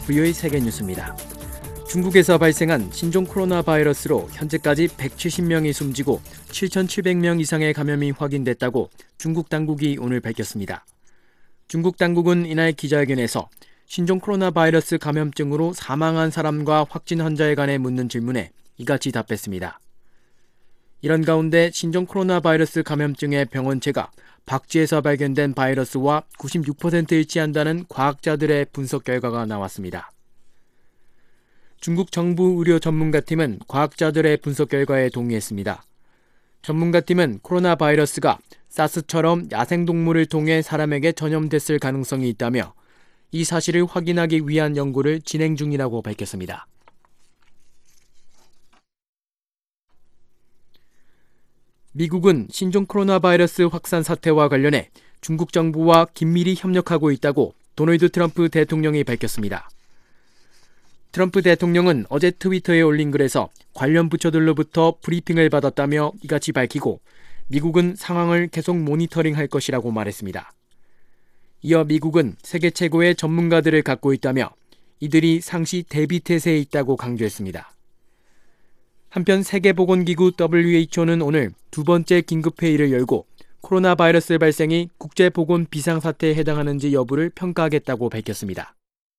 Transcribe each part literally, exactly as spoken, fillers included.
브이오에이 세계뉴스입니다. 중국에서 발생한 신종 코로나 바이러스로 현재까지 백칠십 명이 숨지고 칠천칠백 명 이상의 감염이 확인됐다고 중국 당국이 오늘 밝혔습니다. 중국 당국은 이날 기자회견에서 신종 코로나 바이러스 감염증으로 사망한 사람과 확진 환자에 관해 묻는 질문에 이같이 답했습니다. 이런 가운데 신종 코로나 바이러스 감염증의 병원체가 박쥐에서 발견된 바이러스와 구십육 퍼센트 일치한다는 과학자들의 분석 결과가 나왔습니다. 중국 정부 의료 전문가팀은 과학자들의 분석 결과에 동의했습니다. 전문가팀은 코로나 바이러스가 사스처럼 야생동물을 통해 사람에게 전염됐을 가능성이 있다며 이 사실을 확인하기 위한 연구를 진행 중이라고 밝혔습니다. 미국은 신종 코로나 바이러스 확산 사태와 관련해 중국 정부와 긴밀히 협력하고 있다고 도널드 트럼프 대통령이 밝혔습니다. 트럼프 대통령은 어제 트위터에 올린 글에서 관련 부처들로부터 브리핑을 받았다며 이같이 밝히고 미국은 상황을 계속 모니터링할 것이라고 말했습니다. 이어 미국은 세계 최고의 전문가들을 갖고 있다며 이들이 상시 대비태세에 있다고 강조했습니다. 한편 세계보건기구 더블유에이치오는 오늘 두 번째 긴급회의를 열고 코로나 바이러스 발생이 국제보건 비상사태에 해당하는지 여부를 평가하겠다고 밝혔습니다.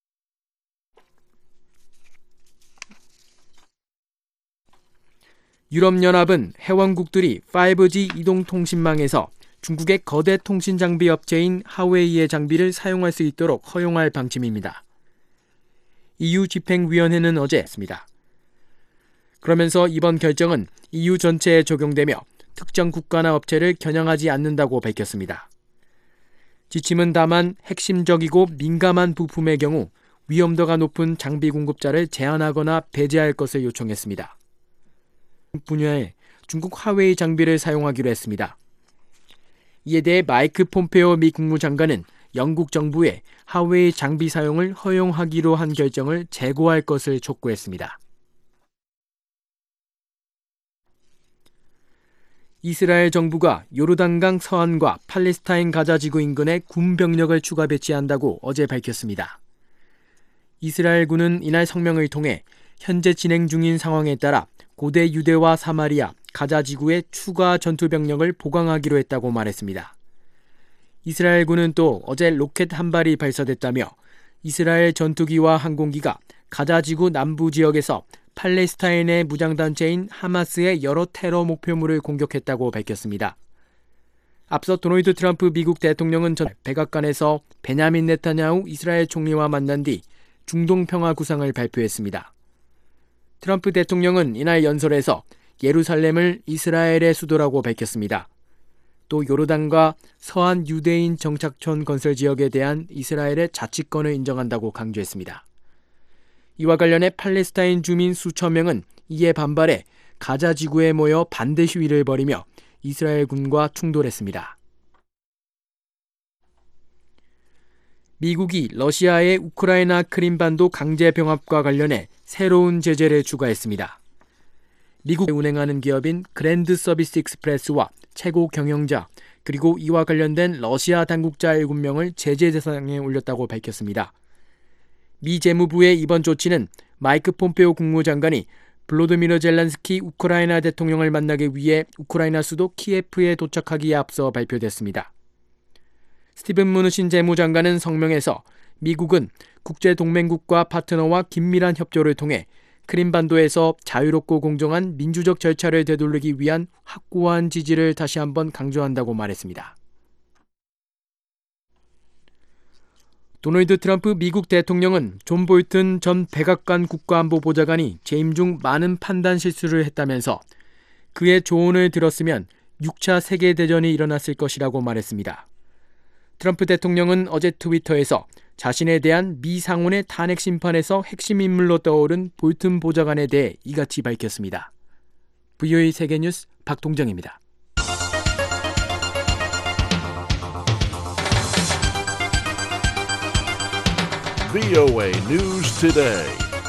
유럽연합은 회원국들이 파이브지 이동통신망에서 중국의 거대 통신장비 업체인 하웨이의 장비를 사용할 수 있도록 허용할 방침입니다. 이유 집행위원회는 어제 했습니다. 그러면서 이번 결정은 이유 전체에 적용되며 특정 국가나 업체를 겨냥하지 않는다고 밝혔습니다. 지침은 다만 핵심적이고 민감한 부품의 경우 위험도가 높은 장비 공급자를 제한하거나 배제할 것을 요청했습니다. 분야에 중국 하웨이 장비를 사용하기로 했습니다. 이에 대해 마이크 폼페오 미 국무장관은 영국 정부에 하웨이 장비 사용을 허용하기로 한 결정을 재고할 것을 촉구했습니다. 이스라엘 정부가 요르단강 서안과 팔레스타인 가자 지구 인근에 군 병력을 추가 배치한다고 어제 밝혔습니다. 이스라엘군은 이날 성명을 통해 현재 진행 중인 상황에 따라 고대 유대와 사마리아, 가자 지구에 추가 전투 병력을 보강하기로 했다고 말했습니다. 이스라엘군은 또 어제 로켓 한 발이 발사됐다며 이스라엘 전투기와 항공기가 가자 지구 남부 지역에서 팔레스타인의 무장단체인 하마스의 여러 테러 목표물을 공격했다고 밝혔습니다. 앞서 도널드 트럼프 미국 대통령은 전 백악관에서 베냐민 네타냐후 이스라엘 총리와 만난 뒤 중동 평화 구상을 발표했습니다. 트럼프 대통령은 이날 연설에서 예루살렘을 이스라엘의 수도라고 밝혔습니다. 또 요르단과 서한 유대인 정착촌 건설 지역에 대한 이스라엘의 자치권을 인정한다고 강조했습니다. 이와 관련해 팔레스타인 주민 수천 명은 이에 반발해 가자 지구에 모여 반대 시위를 벌이며 이스라엘군과 충돌했습니다. 미국이 러시아의 우크라이나 크림반도 강제 병합과 관련해 새로운 제재를 추가했습니다. 미국에 운행하는 기업인 그랜드 서비스 익스프레스와 최고 경영자 그리고 이와 관련된 러시아 당국자 일곱 명을 제재 대상에 올렸다고 밝혔습니다. 미 재무부의 이번 조치는 마이크 폼페오 국무장관이 블로드미르 젤란스키 우크라이나 대통령을 만나기 위해 우크라이나 수도 키예프에 도착하기에 앞서 발표됐습니다. 스티븐 무누신 재무장관은 성명에서 미국은 국제동맹국과 파트너와 긴밀한 협조를 통해 크림반도에서 자유롭고 공정한 민주적 절차를 되돌리기 위한 확고한 지지를 다시 한번 강조한다고 말했습니다. 도널드 트럼프 미국 대통령은 존 볼튼 전 백악관 국가안보보좌관이 재임 중 많은 판단 실수를 했다면서 그의 조언을 들었으면 육 차 세계대전이 일어났을 것이라고 말했습니다. 트럼프 대통령은 어제 트위터에서 자신에 대한 미 상원의 탄핵 심판에서 핵심 인물로 떠오른 볼튼 보좌관에 대해 이같이 밝혔습니다. 브이오에이 세계뉴스 박동정입니다. 브이오에이 News Today.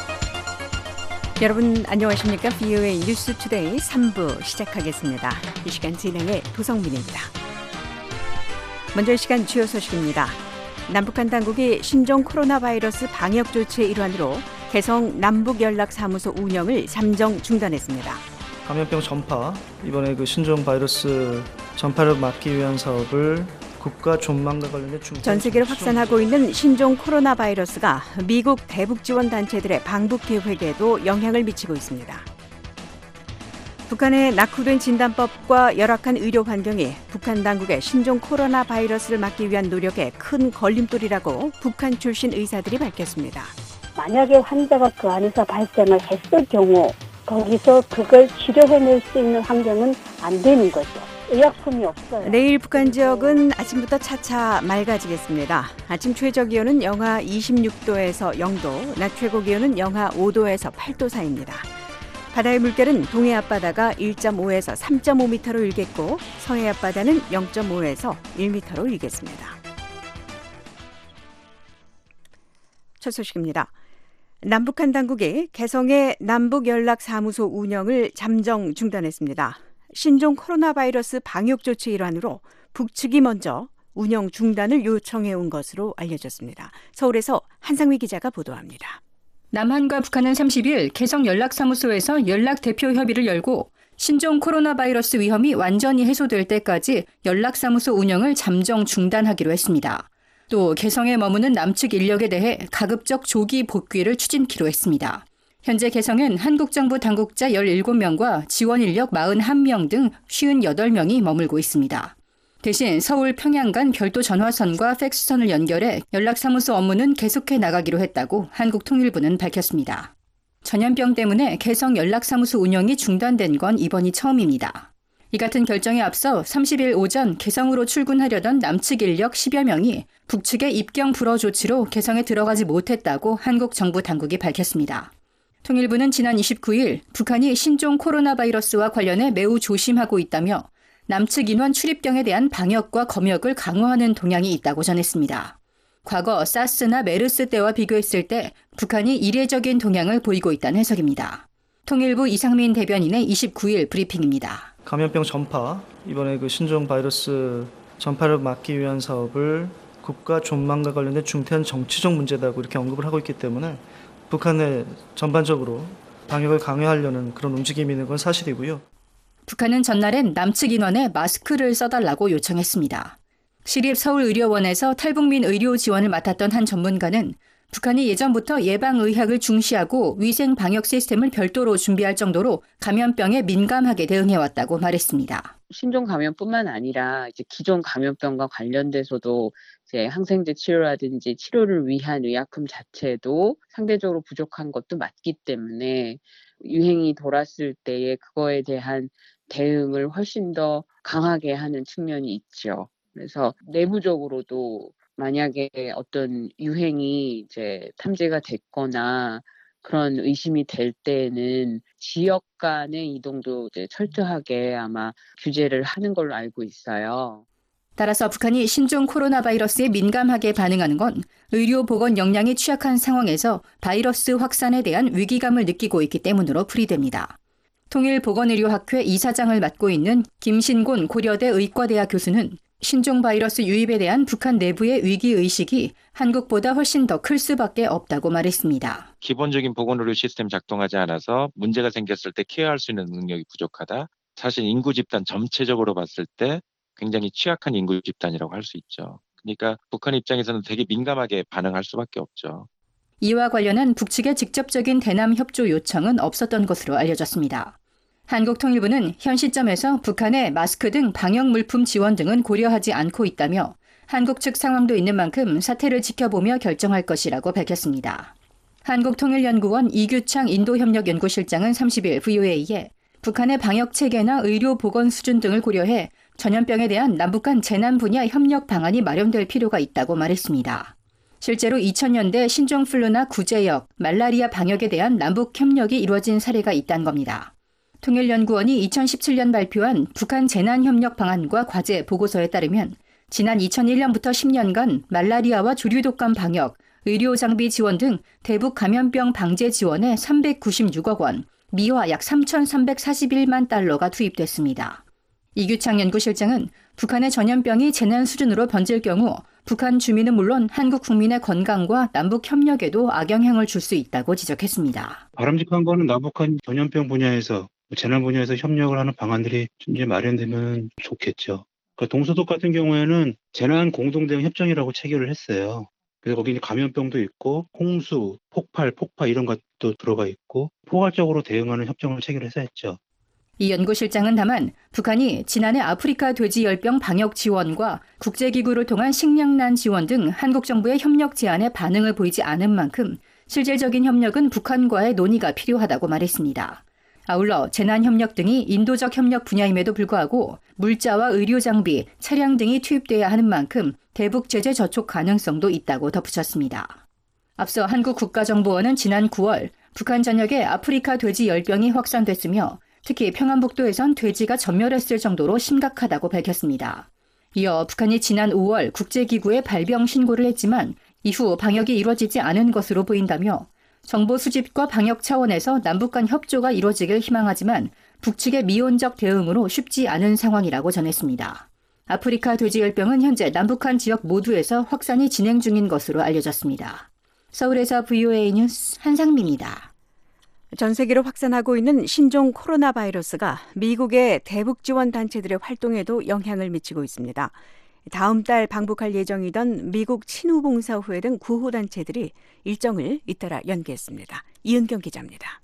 여러분 안녕하십니까? 브이오에이 뉴스 투데이 삼 부 시작하겠습니다. 이 시간 진행의 도성민입니다. 먼저 이 시간 주요 소식입니다. 남북한 당국이 신종 코로나 바이러스 방역 조치의 일환으로 개성 남북연락사무소 운영을 잠정 중단했습니다. 감염병 전파, 이번에 그 신종 바이러스 전파를 막기 위한 사업을 국가 존망과 관련된 중점 전 세계를 확산하고 있는 신종 코로나 바이러스가 미국 대북 지원 단체들의 방북 계획에도 영향을 미치고 있습니다. 북한의 낙후된 진단법과 열악한 의료 환경이 북한 당국의 신종 코로나 바이러스를 막기 위한 노력에 큰 걸림돌이라고 북한 출신 의사들이 밝혔습니다. 만약에 환자가 그 안에서 발생을 했을 경우 거기서 그걸 치료해낼 수 있는 환경은 안 되는 거죠. 의약품이 없어요. 내일 북한 지역은 아침부터 차차 맑아지겠습니다. 아침 최저 기온은 영하 이십육 도에서 영 도, 낮 최고 기온은 영하 오 도에서 팔 도 사이입니다. 바다의 물결은 동해 앞바다가 일 점 오에서 삼 점 오 미터로 일겠고 서해 앞바다는 영 점 오에서 일 미터로 일겠습니다. 첫 소식입니다. 남북한 당국이 개성의 남북연락사무소 운영을 잠정 중단했습니다. 신종 코로나 바이러스 방역 조치 일환으로 북측이 먼저 운영 중단을 요청해온 것으로 알려졌습니다. 서울에서 한상미 기자가 보도합니다. 남한과 북한은 삼십 일 개성 연락사무소에서 연락 대표 협의를 열고 신종 코로나 바이러스 위험이 완전히 해소될 때까지 연락사무소 운영을 잠정 중단하기로 했습니다. 또 개성에 머무는 남측 인력에 대해 가급적 조기 복귀를 추진키로 했습니다. 현재 개성엔 한국 정부 당국자 열일곱 명과 지원 인력 사십일 명 등 오십팔 명이 머물고 있습니다. 대신 서울 평양 간 별도 전화선과 팩스선을 연결해 연락사무소 업무는 계속해 나가기로 했다고 한국통일부는 밝혔습니다. 전염병 때문에 개성 연락사무소 운영이 중단된 건 이번이 처음입니다. 이 같은 결정에 앞서 삼십 일 오전 개성으로 출근하려던 남측 인력 십여 명이 북측의 입경 불허 조치로 개성에 들어가지 못했다고 한국 정부 당국이 밝혔습니다. 통일부는 지난 이십구 일 북한이 신종 코로나 바이러스와 관련해 매우 조심하고 있다며 남측 인원 출입경에 대한 방역과 검역을 강화하는 동향이 있다고 전했습니다. 과거 사스나 메르스 때와 비교했을 때 북한이 이례적인 동향을 보이고 있다는 해석입니다. 통일부 이상민 대변인의 이십구 일 브리핑입니다. 감염병 전파, 이번에 그 신종 바이러스 전파를 막기 위한 사업을 국가 존망과 관련된 중대한 정치적 문제다고 이렇게 언급을 하고 있기 때문에 북한의 전반적으로 방역을 강화하려는 그런 움직임이 있는 건 사실이고요. 북한은 전날엔 남측 인원에 마스크를 써달라고 요청했습니다. 시립서울의료원에서 탈북민 의료 지원을 맡았던 한 전문가는 북한이 예전부터 예방의학을 중시하고 위생 방역 시스템을 별도로 준비할 정도로 감염병에 민감하게 대응해왔다고 말했습니다. 신종 감염뿐만 아니라 이제 기존 감염병과 관련돼서도 이제 항생제 치료라든지 치료를 위한 의약품 자체도 상대적으로 부족한 것도 맞기 때문에 유행이 돌았을 때에 그거에 대한 대응을 훨씬 더 강하게 하는 측면이 있죠. 그래서 내부적으로도 만약에 어떤 유행이 이제 탐지가 됐거나 그런 의심이 될 때에는 지역 간의 이동도 이제 철저하게 아마 규제를 하는 걸로 알고 있어요. 따라서 북한이 신종 코로나 바이러스에 민감하게 반응하는 건 의료 보건 역량이 취약한 상황에서 바이러스 확산에 대한 위기감을 느끼고 있기 때문으로 풀이됩니다. 통일보건의료학회 이사장을 맡고 있는 김신곤 고려대 의과대학 교수는 신종 바이러스 유입에 대한 북한 내부의 위기의식이 한국보다 훨씬 더 클 수밖에 없다고 말했습니다. 기본적인 보건의료 시스템 작동하지 않아서 문제가 생겼을 때 케어할 수 있는 능력이 부족하다. 사실 인구 집단 전체적으로 봤을 때 굉장히 취약한 인구 집단이라고 할 수 있죠. 그러니까 북한 입장에서는 되게 민감하게 반응할 수밖에 없죠. 이와 관련한 북측의 직접적인 대남 협조 요청은 없었던 것으로 알려졌습니다. 한국통일부는 현 시점에서 북한의 마스크 등 방역 물품 지원 등은 고려하지 않고 있다며 한국 측 상황도 있는 만큼 사태를 지켜보며 결정할 것이라고 밝혔습니다. 한국통일연구원 이규창 인도협력연구실장은 삼십 일 브이오에이에 북한의 방역 체계나 의료 보건 수준 등을 고려해 전염병에 대한 남북 간 재난 분야 협력 방안이 마련될 필요가 있다고 말했습니다. 실제로 이천 년대 신종플루나 구제역, 말라리아 방역에 대한 남북 협력이 이루어진 사례가 있다는 겁니다. 통일연구원이 이천십칠 년 발표한 북한 재난협력 방안과 과제 보고서에 따르면 지난 이천일 년부터 십 년간 말라리아와 조류독감 방역, 의료장비 지원 등 대북 감염병 방제 지원에 삼백구십육억 원, 미화 약 삼천삼백사십일만 달러가 투입됐습니다. 이규창 연구실장은 북한의 전염병이 재난 수준으로 번질 경우 북한 주민은 물론 한국 국민의 건강과 남북 협력에도 악영향을 줄 수 있다고 지적했습니다. 바람직한 거는 남북한 전염병 분야에서 재난 분야에서 협력을 하는 방안들이 이제 마련되면 좋겠죠. 그러니까 동서독 같은 경우에는 재난 공동 대응 협정이라고 체결을 했어요. 그래서 거기 감염병도 있고 홍수, 폭발, 폭파 이런 것도 들어가 있고 포괄적으로 대응하는 협정을 체결해서 했죠. 이 연구실장은 다만 북한이 지난해 아프리카 돼지열병 방역 지원과 국제기구를 통한 식량난 지원 등 한국 정부의 협력 제안에 반응을 보이지 않은 만큼 실질적인 협력은 북한과의 논의가 필요하다고 말했습니다. 아울러 재난협력 등이 인도적 협력 분야임에도 불구하고 물자와 의료장비, 차량 등이 투입돼야 하는 만큼 대북 제재 저촉 가능성도 있다고 덧붙였습니다. 앞서 한국 국가정보원은 지난 구월 북한 전역에 아프리카 돼지 열병이 확산됐으며 특히 평안북도에선 돼지가 전멸했을 정도로 심각하다고 밝혔습니다. 이어 북한이 지난 오월 국제기구에 발병 신고를 했지만 이후 방역이 이루어지지 않은 것으로 보인다며 정보 수집과 방역 차원에서 남북 간 협조가 이루어지길 희망하지만 북측의 미온적 대응으로 쉽지 않은 상황이라고 전했습니다. 아프리카 돼지열병은 현재 남북한 지역 모두에서 확산이 진행 중인 것으로 알려졌습니다. 서울에서 브이오에이 뉴스 한상미입니다. 전 세계로 확산하고 있는 신종 코로나 바이러스가 미국의 대북 지원 단체들의 활동에도 영향을 미치고 있습니다. 다음 달 방북할 예정이던 미국 친후봉사회 등 구호단체들이 일정을 잇따라 연기했습니다. 이은경 기자입니다.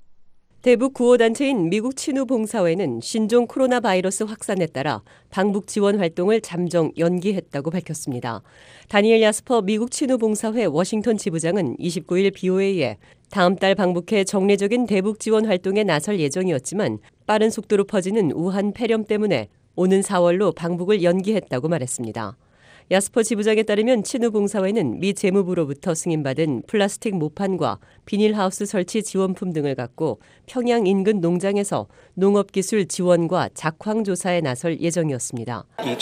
대북 구호단체인 미국 친후봉사회는 신종 코로나 바이러스 확산에 따라 방북 지원 활동을 잠정 연기했다고 밝혔습니다. 다니엘 야스퍼 미국 친후봉사회 워싱턴 지부장은 이십구 일 비오에이에 다음 달 방북해 정례적인 대북 지원 활동에 나설 예정이었지만 빠른 속도로 퍼지는 우한 폐렴 때문에 오는 사월로 방북을 연기했다고 말했습니다. 야스퍼 지부장에 따르면 친후봉사회는 미 재무부로부터 승인받은 플라스틱 모판과 비닐하우스 설치 지원품 등을 갖고 평양 인근 농장에서 농업기술 지원과 작황 조사에 나설 예정이었습니다.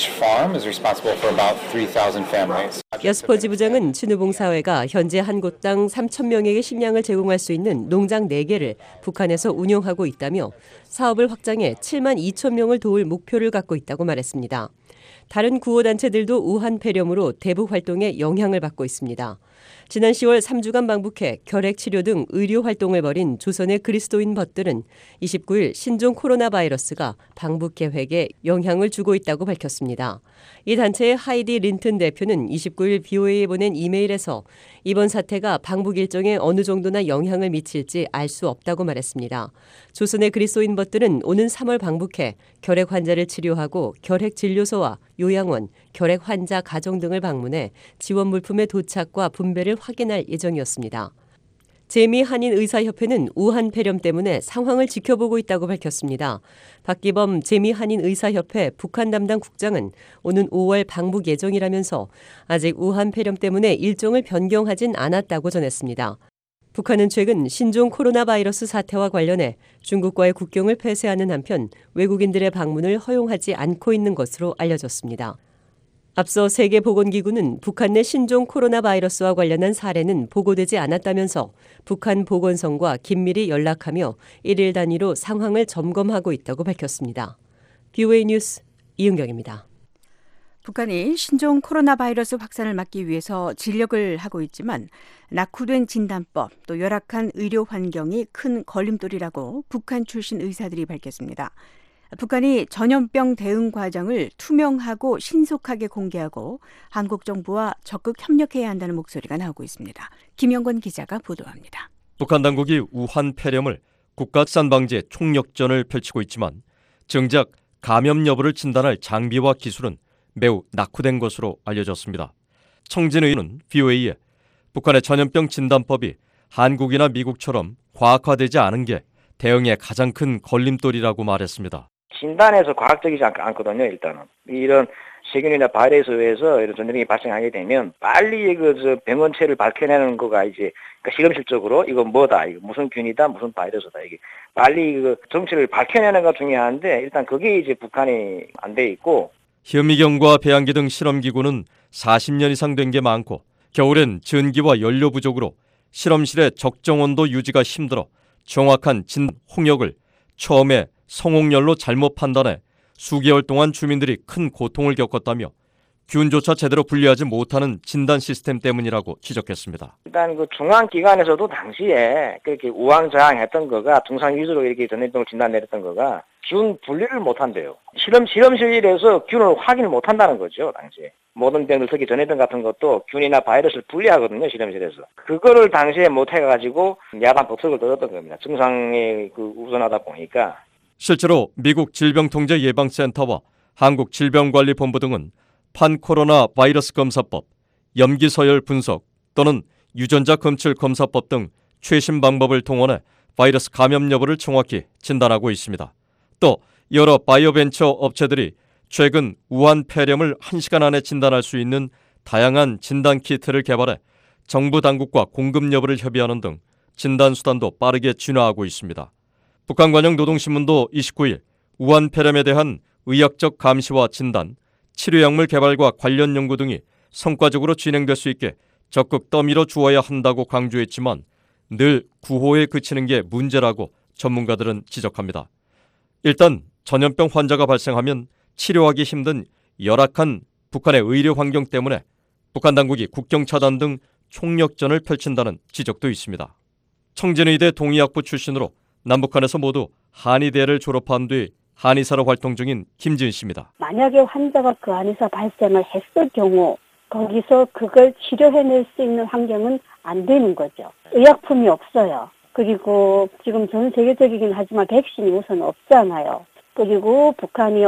야스퍼 지부장은 친후봉사회가 현재 한 곳당 삼천 명에게 식량을 제공할 수 있는 농장 네 개를 북한에서 운영하고 있다며 사업을 확장해 칠만 이천 명을 도울 목표를 갖고 있다고 말했습니다. 다른 구호단체들도 우한 폐렴으로 대북 활동에 영향을 받고 있습니다. 지난 시월 삼 주간 방북해 결핵치료 등 의료 활동을 벌인 조선의 그리스도인 벗들은 이십구 일 신종 코로나 바이러스가 방북 계획에 영향을 주고 있다고 밝혔습니다. 이 단체의 하이디 린튼 대표는 이십구 일 비오에이에 보낸 이메일에서 이번 사태가 방북 일정에 어느 정도나 영향을 미칠지 알 수 없다고 말했습니다. 조선의 그리스도인 벗들은 오는 삼월 방북해 결핵 환자를 치료하고 결핵 진료소와 요양원, 결핵 환자 가정 등을 방문해 지원 물품의 도착과 분배를 확인할 예정이었습니다. 재미한인의사협회는 우한 폐렴 때문에 상황을 지켜보고 있다고 밝혔습니다. 박기범 재미한인의사협회 북한 담당 국장은 오는 오월 방북 예정이라면서 아직 우한 폐렴 때문에 일정을 변경하진 않았다고 전했습니다. 북한은 최근 신종 코로나 바이러스 사태와 관련해 중국과의 국경을 폐쇄하는 한편 외국인들의 방문을 허용하지 않고 있는 것으로 알려졌습니다. 앞서 세계보건기구는 북한 내 신종 코로나 바이러스와 관련한 사례는 보고되지 않았다면서 북한 보건성과 긴밀히 연락하며 일일 단위로 상황을 점검하고 있다고 밝혔습니다. 비오에이 뉴스 이은경입니다. 북한이 신종 코로나 바이러스 확산을 막기 위해서 진력을 하고 있지만 낙후된 진단법 또 열악한 의료 환경이 큰 걸림돌이라고 북한 출신 의사들이 밝혔습니다. 북한이 전염병 대응 과정을 투명하고 신속하게 공개하고 한국 정부와 적극 협력해야 한다는 목소리가 나오고 있습니다. 김영권 기자가 보도합니다. 북한 당국이 우한 폐렴을 국가산 방지에 총력전을 펼치고 있지만 정작 감염 여부를 진단할 장비와 기술은 매우 낙후된 것으로 알려졌습니다. 청진 의원은 비오에이에 북한의 전염병 진단법이 한국이나 미국처럼 과학화되지 않은 게 대응에 가장 큰 걸림돌이라고 말했습니다. 진단에서 과학적이지 않거든요. 일단은 이런 세균이나 바이러스에 의해서 이런 전염병이 발생하게 되면 빨리 그 병원체를 밝혀내는 거가 이제 그러니까 실험실적으로 이건 뭐다, 이거 무슨 균이다, 무슨 바이러스다 이게 빨리 그 정체를 밝혀내는 거 중요한데 일단 그게 이제 북한이 안 돼 있고. 현미경과 배양기 등 실험기구는 사십 년 이상 된 게 많고 겨울엔 전기와 연료 부족으로 실험실의 적정 온도 유지가 힘들어 정확한 진 홍역을 처음에 성홍열로 잘못 판단해 수개월 동안 주민들이 큰 고통을 겪었다며 균조차 제대로 분리하지 못하는 진단 시스템 때문이라고 지적했습니다. 일단 그 중앙기관에서도 당시에 그렇게 우왕좌왕했던 거가 증상 위주로 이렇게 전염병을 진단 내렸던 거가 균 분리를 못한대요. 실험 실험실에서 균을 확인을 못한다는 거죠. 당시에 모든 병들 특히 전염병 같은 것도 균이나 바이러스를 분리하거든요. 실험실에서 그거를 당시에 못해가지고 야단 법석을 들었던 겁니다. 증상이 그 우선하다 보니까. 실제로 미국 질병통제예방센터와 한국질병관리본부 등은 판코로나 바이러스 검사법, 염기서열 분석 또는 유전자 검출 검사법 등 최신 방법을 동원해 바이러스 감염 여부를 정확히 진단하고 있습니다. 또 여러 바이오벤처 업체들이 최근 우한 폐렴을 한 시간 안에 진단할 수 있는 다양한 진단 키트를 개발해 정부 당국과 공급 여부를 협의하는 등 진단 수단도 빠르게 진화하고 있습니다. 북한관영노동신문도 이십구일 우한 폐렴에 대한 의학적 감시와 진단, 치료약물 개발과 관련 연구 등이 성과적으로 진행될 수 있게 적극 떠밀어 주어야 한다고 강조했지만 늘 구호에 그치는 게 문제라고 전문가들은 지적합니다. 일단 전염병 환자가 발생하면 치료하기 힘든 열악한 북한의 의료 환경 때문에 북한 당국이 국경 차단 등 총력전을 펼친다는 지적도 있습니다. 청진의대 동의학부 출신으로 남북한에서 모두 한의대를 졸업한 뒤 한의사로 활동 중인 김지은 씨입니다. 만약에 환자가 그 안에서 발생을 했을 경우 거기서 그걸 치료해낼 수 있는 환경은 안 되는 거죠. 의약품이 없어요. 그리고 지금 전 세계적이긴 하지만 백신이 우선 없잖아요. 그리고 북한이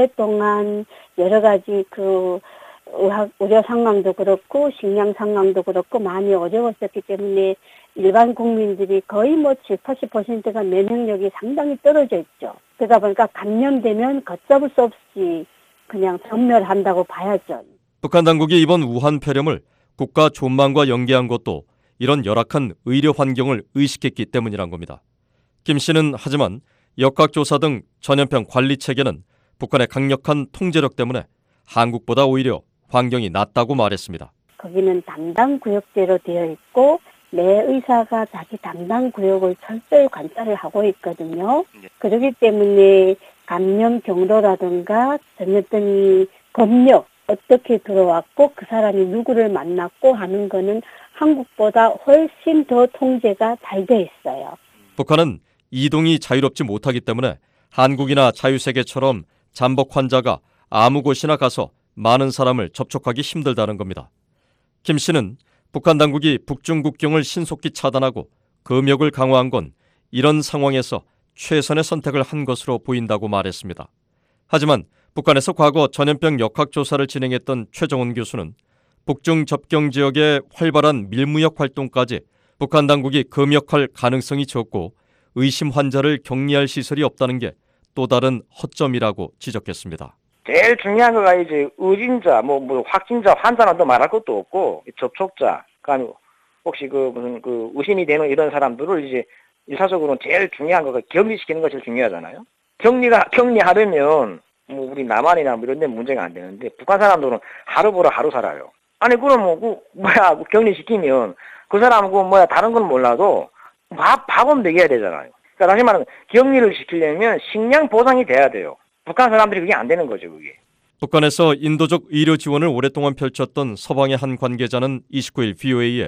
오랫동안 여러 가지 그 의학, 의료 상황도 그렇고 식량 상황도 그렇고 많이 어려웠었기 때문에 일반 국민들이 거의 뭐 칠십, 팔십 퍼센트가 면역력이 상당히 떨어져 있죠. 그러다 보니까 감염되면 걷잡을 수 없이 그냥 전멸한다고 봐야죠. 북한 당국이 이번 우한 폐렴을 국가 존망과 연계한 것도 이런 열악한 의료 환경을 의식했기 때문이란 겁니다. 김 씨는 하지만 역학조사 등 전염병 관리 체계는 북한의 강력한 통제력 때문에 한국보다 오히려 환경이 낫다고 말했습니다. 거기는 담당 구역제로 되어 있고 매 의사가 자기 담당 구역을 철저히 관찰을 하고 있거든요. 그렇기 때문에 감염 경로라든가 전염병이 법력 어떻게 들어왔고 그 사람이 누구를 만났고 하는 거는 한국보다 훨씬 더 통제가 잘 돼 있어요. 북한은 이동이 자유롭지 못하기 때문에 한국이나 자유세계처럼 잠복 환자가 아무 곳이나 가서 많은 사람을 접촉하기 힘들다는 겁니다. 김 씨는 북한 당국이 북중 국경을 신속히 차단하고 검역을 강화한 건 이런 상황에서 최선의 선택을 한 것으로 보인다고 말했습니다. 하지만 북한에서 과거 전염병 역학조사를 진행했던 최정원 교수는 북중 접경 지역의 활발한 밀무역 활동까지 북한 당국이 검역할 가능성이 적고 의심 환자를 격리할 시설이 없다는 게 또 다른 허점이라고 지적했습니다. 제일 중요한 거가 이제 의진자, 뭐, 뭐 확진자, 환자는 또 말할 것도 없고 접촉자, 그러니까 혹시 그 무슨 그 의심이 되는 이런 사람들을 이제 일차적으로는 제일 중요한 거가 격리시키는 것이 제일 중요하잖아요. 격리가 격리하려면 뭐 우리 남한이나 뭐 이런 데 문제가 안 되는데 북한 사람들은 하루 보러 하루 살아요. 아니 그럼 뭐 그 뭐야 격리시키면 그 사람은 그 뭐야 다른 건 몰라도 밥 밥은 먹여야 되잖아요. 그러니까 다시 말하면 격리를 시키려면 식량 보상이 돼야 돼요. 북한 사람들이 그게 안 되는 거죠, 그게. 북한에서 인도적 의료 지원을 오랫동안 펼쳤던 서방의 한 관계자는 이십구일 브이오에이에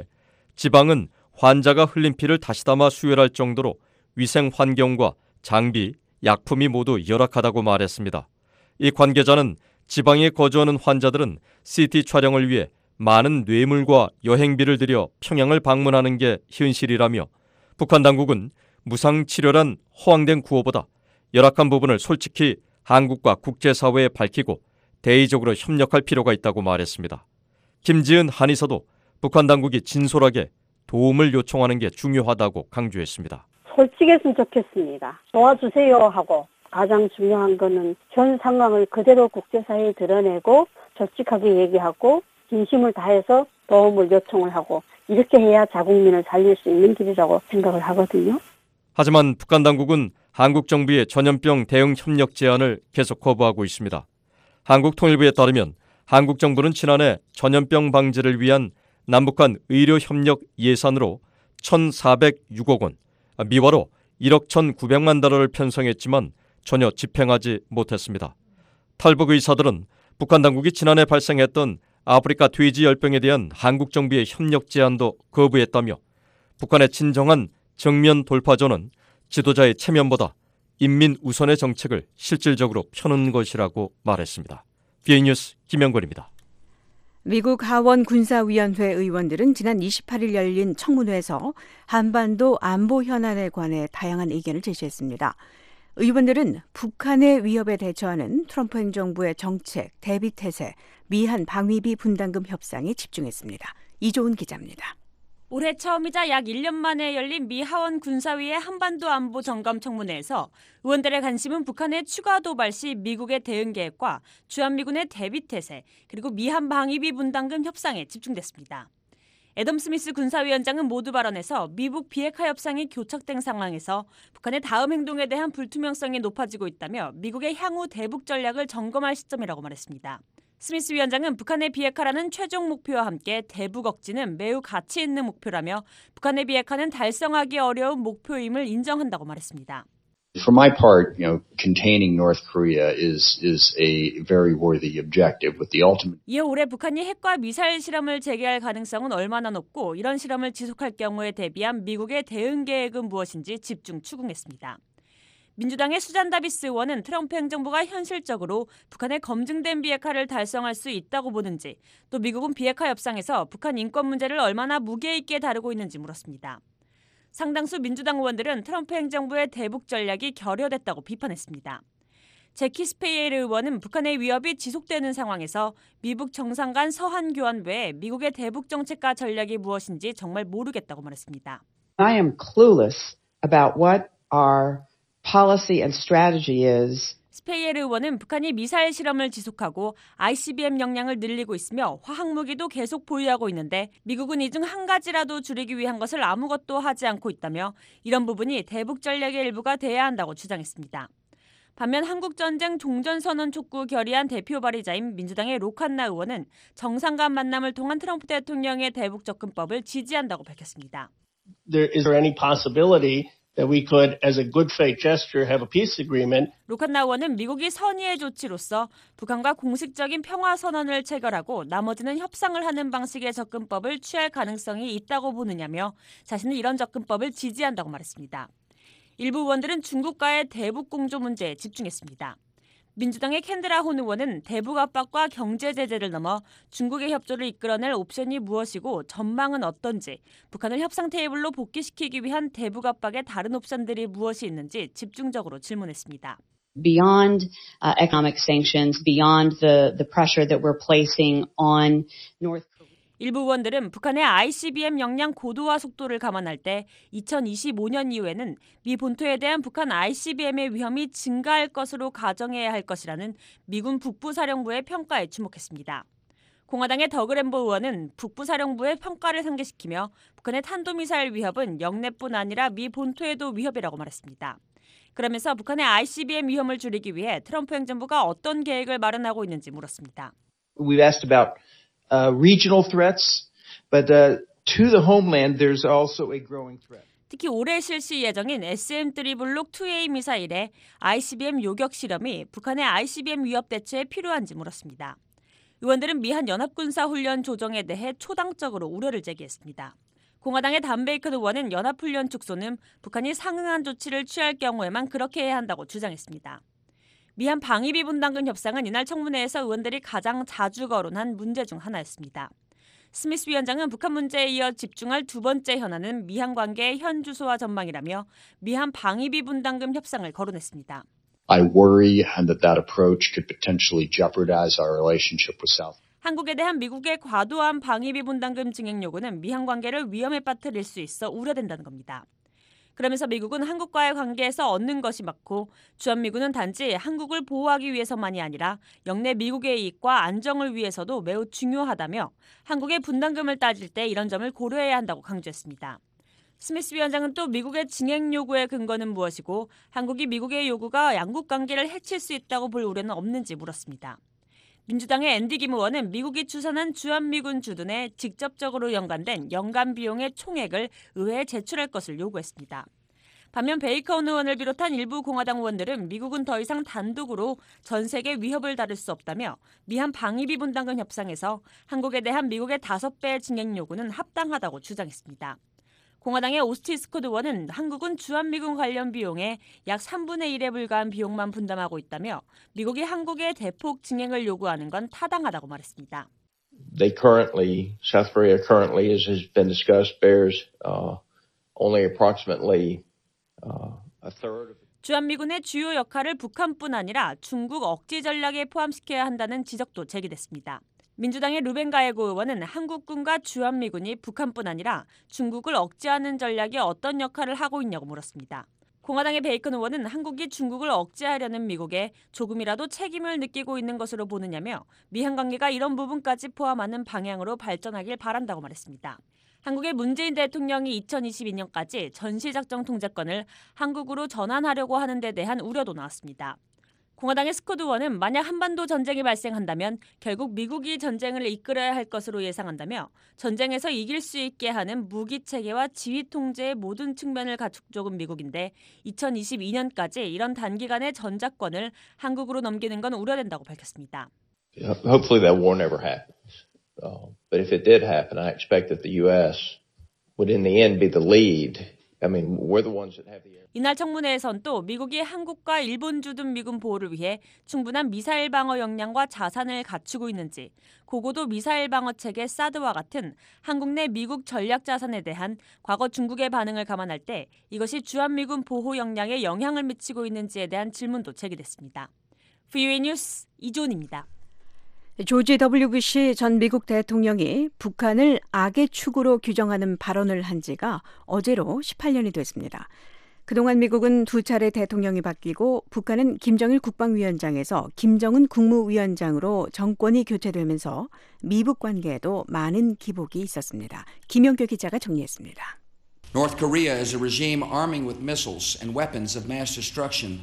지방은 환자가 흘린 피를 다시 담아 수혈할 정도로 위생 환경과 장비, 약품이 모두 열악하다고 말했습니다. 이 관계자는 지방에 거주하는 환자들은 씨티 촬영을 위해 많은 뇌물과 여행비를 들여 평양을 방문하는 게 현실이라며 북한 당국은 무상치료란 허황된 구호보다 열악한 부분을 솔직히 한국과 국제사회에 밝히고 대의적으로 협력할 필요가 있다고 말했습니다. 김지은 한의사도 북한 당국이 진솔하게 도움을 요청하는 게 중요하다고 강조했습니다. 솔직했으면 좋겠습니다. 도와주세요 하고 가장 중요한 거는 현 상황을 그대로 국제사회에 드러내고 솔직하게 얘기하고 진심을 다해서 도움을 요청을 하고 이렇게 해야 자국민을 살릴 수 있는 길이라고 생각을 하거든요. 하지만 북한 당국은 한국 정부의 전염병 대응 협력 제안을 계속 거부하고 있습니다. 한국통일부에 따르면 한국 정부는 지난해 전염병 방지를 위한 남북한 의료협력 예산으로 천사백육억 원, 미화로 일억 천구백만 달러를 편성했지만 전혀 집행하지 못했습니다. 탈북 의사들은 북한 당국이 지난해 발생했던 아프리카 돼지 열병에 대한 한국 정부의 협력 제안도 거부했다며 북한의 진정한 정면 돌파전은 지도자의 체면보다 인민 우선의 정책을 실질적으로 펴는 것이라고 말했습니다. 비에이 뉴스 김영권입니다. 미국 하원 군사위원회 의원들은 지난 이십팔 일 열린 청문회에서 한반도 안보 현안에 관해 다양한 의견을 제시했습니다. 의원들은 북한의 위협에 대처하는 트럼프 행정부의 정책, 대비 태세, 미한 방위비 분담금 협상에 집중했습니다. 이조은 기자입니다. 올해 처음이자 약 일 년 만에 열린 미 하원 군사위의 한반도 안보 점검 청문회에서 의원들의 관심은 북한의 추가 도발 시 미국의 대응 계획과 주한미군의 대비 태세, 그리고 미한 방위비 분담금 협상에 집중됐습니다. 애덤 스미스 군사위원장은 모두 발언에서 미북 비핵화 협상이 교착된 상황에서 북한의 다음 행동에 대한 불투명성이 높아지고 있다며 미국의 향후 대북 전략을 점검할 시점이라고 말했습니다. 스미스 위원장은 북한의 비핵화라는 최종 목표와 함께 대북 억지는 매우 가치 있는 목표라며 북한의 비핵화는 달성하기 어려운 목표임을 인정한다고 말했습니다. For my part, you know, containing North Korea is is a very worthy objective with the ultimate. 이에 올해 북한이 핵과 미사일 실험을 재개할 가능성은 얼마나 높고 이런 실험을 지속할 경우에 대비한 미국의 대응 계획은 무엇인지 집중 추궁했습니다. 민주당의 수잔 다비스 의원은 트럼프 행정부가 현실적으로 북한의 검증된 비핵화를 달성할 수 있다고 보는지, 또 미국은 비핵화 협상에서 북한 인권 문제를 얼마나 무게 있게 다루고 있는지 물었습니다. 상당수 민주당 의원들은 트럼프 행정부의 대북 전략이 결여됐다고 비판했습니다. 제키 스페이에르 의원은 북한의 위협이 지속되는 상황에서 미북 정상 간 서한 교환 외에 미국의 대북 정책과 전략이 무엇인지 정말 모르겠다고 말했습니다. I am clueless about what our policy and strategy is. 스페이에르 의원은 북한이 미사일 실험을 지속하고 아이씨비엠 역량을 늘리고 있으며 화학무기도 계속 보유하고 있는데 미국은 이 중 한 가지라도 줄이기 위한 것을 아무것도 하지 않고 있다며 이런 부분이 대북 전략의 일부가 돼야 한다고 주장했습니다. 반면 한국전쟁 종전선언 촉구 결의안 대표 발의자인 민주당의 로칸나 의원은 정상 간 만남을 통한 트럼프 대통령의 대북 접근법을 지지한다고 밝혔습니다. There, is there any possibility that we could, as a good faith gesture, have a peace agreement? 로칸나 의원은 미국이 선의의 조치로서 북한과 공식적인 평화 선언을 체결하고 나머지는 협상을 하는 방식의 접근법을 취할 가능성이 있다고 보느냐며 자신은 이런 접근법을 지지한다고 말했습니다. 일부 의원들은 중국과의 대북 공조 문제에 집중했습니다. 민주당의 캔드라 혼 의원은 대북 압박과 경제 제재를 넘어 중국의 협조를 이끌어낼 옵션이 무엇이고 전망은 어떤지, 북한을 협상 테이블로 복귀시키기 위한 대북 압박의 다른 옵션들이 무엇이 있는지 집중적으로 질문했습니다. Beyond uh, economic sanctions, beyond the, the pressure that we're placing on North Korea. 일부 의원들은 북한의 아이씨비엠 역량 고도화 속도를 감안할 때 이천이십오 년 이후에는 미 본토에 대한 북한 아이씨비엠의 위험이 증가할 것으로 가정해야 할 것이라는 미군 북부사령부의 평가에 주목했습니다. 공화당의 더그 램보 의원은 북부사령부의 평가를 상기시키며 북한의 탄도미사일 위협은 영내뿐 아니라 미 본토에도 위협이라고 말했습니다. 그러면서 북한의 아이씨비엠 위험을 줄이기 위해 트럼프 행정부가 어떤 계획을 마련하고 있는지 물었습니다. We've asked about Uh, regional threats, but uh, to the homeland there's also a growing threat. 특히 올해 실시 예정인 에스엠 쓰리 블록 투 에이 미사일의 아이씨비엠 요격 실험이 북한의 아이씨비엠 위협 대처에 필요한지 물었습니다. 의원들은 미한 연합군사훈련 조정에 대해 초당적으로 우려를 제기했습니다. 공화당의 단 베이컨 의원은 연합훈련 축소는 북한이 상응한 조치를 취할 경우에만 그렇게 해야 한다고 주장했습니다. 미한 방위비 분담금 협상은 이날 청문회에서 의원들이 가장 자주 거론한 문제 중 하나였습니다. 스미스 위원장은 북한 문제에 이어 집중할 두 번째 현안은 미한 관계의 현 주소와 전망이라며 미한 방위비 분담금 협상을 거론했습니다. I worry that that approach could potentially jeopardize our relationship with South. 한국에 대한 미국의 과도한 방위비 분담금 증액 요구는 미한 관계를 위험에 빠뜨릴 수 있어 우려된다는 겁니다. 그러면서 미국은 한국과의 관계에서 얻는 것이 많고 주한미군은 단지 한국을 보호하기 위해서만이 아니라 영내 미국의 이익과 안정을 위해서도 매우 중요하다며 한국의 분담금을 따질 때 이런 점을 고려해야 한다고 강조했습니다. 스미스 위원장은 또 미국의 증액 요구의 근거는 무엇이고 한국이 미국의 요구가 양국 관계를 해칠 수 있다고 볼 우려는 없는지 물었습니다. 민주당의 앤디 김 의원은 미국이 추선한 주한미군 주둔에 직접적으로 연관된 연간 비용의 총액을 의회에 제출할 것을 요구했습니다. 반면 베이컨 의원을 비롯한 일부 공화당 의원들은 미국은 더 이상 단독으로 전 세계 위협을 다룰 수 없다며 미한 방위비 분담금 협상에서 한국에 대한 미국의 다섯 배의 증액 요구는 합당하다고 주장했습니다. 공화당의 오스틴 스콧 의원은 한국은 주한미군 관련 비용의 약 삼분의 일에 불과한 비용만 분담하고 있다며 미국이 한국에 대폭 증액을 요구하는 건 타당하다고 말했습니다. They currently, South Korea currently, as has been discussed, bears uh, only approximately uh, a third of 주한미군의 주요 역할을 북한뿐 아니라 중국 억지 전략에 포함시켜야 한다는 지적도 제기됐습니다. 민주당의 루벤 가에고 의원은 한국군과 주한미군이 북한뿐 아니라 중국을 억제하는 전략이 어떤 역할을 하고 있냐고 물었습니다. 공화당의 베이컨 의원은 한국이 중국을 억제하려는 미국에 조금이라도 책임을 느끼고 있는 것으로 보느냐며 미한 관계가 이런 부분까지 포함하는 방향으로 발전하길 바란다고 말했습니다. 한국의 문재인 대통령이 이천이십이 년까지 전시작전 통제권을 한국으로 전환하려고 하는 데 대한 우려도 나왔습니다. 공화당의 스콧 의원은 만약 한반도 전쟁이 발생한다면 결국 미국이 전쟁을 이끌어야 할 것으로 예상한다며 전쟁에서 이길 수 있게 하는 무기 체계와 지휘 통제의 모든 측면을 갖춘 쪽은 미국인데 이천이십이 년까지 이런 단기간의 전작권을 한국으로 넘기는 건 우려된다고 밝혔습니다. Hopefully that war never happens. Uh, but if it did happen, I expect that the U S would in the end be the lead. I mean, we're the ones that have the 이날 청문회에선 또 미국이 한국과 일본 주둔 미군 보호를 위해 충분한 미사일 방어 역량과 자산을 갖추고 있는지, 고고도 미사일 방어 체계 사드와 같은 한국 내 미국 전략 자산에 대한 과거 중국의 반응을 감안할 때 이것이 주한미군 보호 역량에 영향을 미치고 있는지에 대한 질문도 제기됐습니다. 브이오에이 뉴스 이존입니다. 조지 더블유 부시 전 미국 대통령이 북한을 악의 축으로 규정하는 발언을 한 지가 어제로 십팔 년이 됐습니다. 그동안 미국은 두 차례 대통령이 바뀌고 북한은 김정일 국방위원장에서 김정은 국무위원장으로 정권이 교체되면서 미북 관계에도 많은 기복이 있었습니다. 김영규 기자가 정리했습니다. North Korea is a regime arming with missiles and weapons of mass destruction.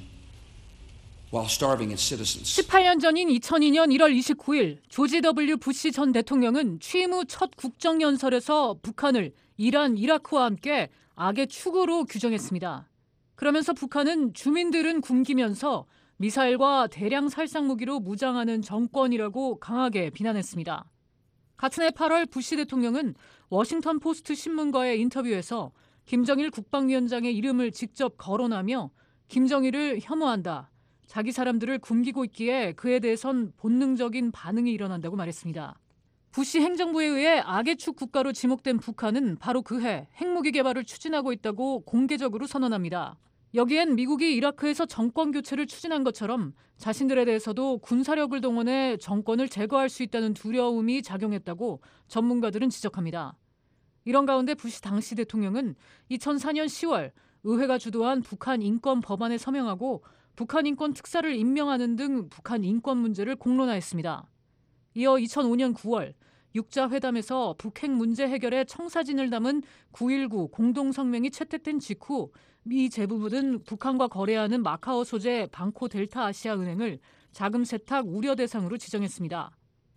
While starving its citizens. 십팔 년 전인 이천이 년 일월 이십구일 조지 더블유 부시 전 대통령은 취임 후 첫 국정연설에서 북한을 이란, 이라크와 함께 악의 축으로 규정했습니다. 그러면서 북한은 주민들은 굶기면서 미사일과 대량 살상 무기로 무장하는 정권이라고 강하게 비난했습니다. 같은 해 팔월 부시 대통령은 워싱턴 포스트 신문과의 인터뷰에서 김정일 국방위원장의 이름을 직접 거론하며 김정일을 혐오한다. 자기 사람들을 굶기고 있기에 그에 대해선 본능적인 반응이 일어난다고 말했습니다. 부시 행정부에 의해 악의 축 국가로 지목된 북한은 바로 그해 핵무기 개발을 추진하고 있다고 공개적으로 선언합니다. 여기엔 미국이 이라크에서 정권 교체를 추진한 것처럼 자신들에 대해서도 군사력을 동원해 정권을 제거할 수 있다는 두려움이 작용했다고 전문가들은 지적합니다. 이런 가운데 부시 당시 대통령은 이천사 년 시월 의회가 주도한 북한 인권 법안에 서명하고 북한 인권 특사를 임명하는 등 북한 인권 문제를 공론화했습니다. 이어 이천오 년 구월 육자 회담에서 북핵 문제 해결에 청사진을 담은 구일구 공동성명이 채택된 직후 미 재무부는 북한과 거래하는 마카오 소재 방코 델타 아시아 은행을 자금 세탁 우려 대상으로 지정했습니다.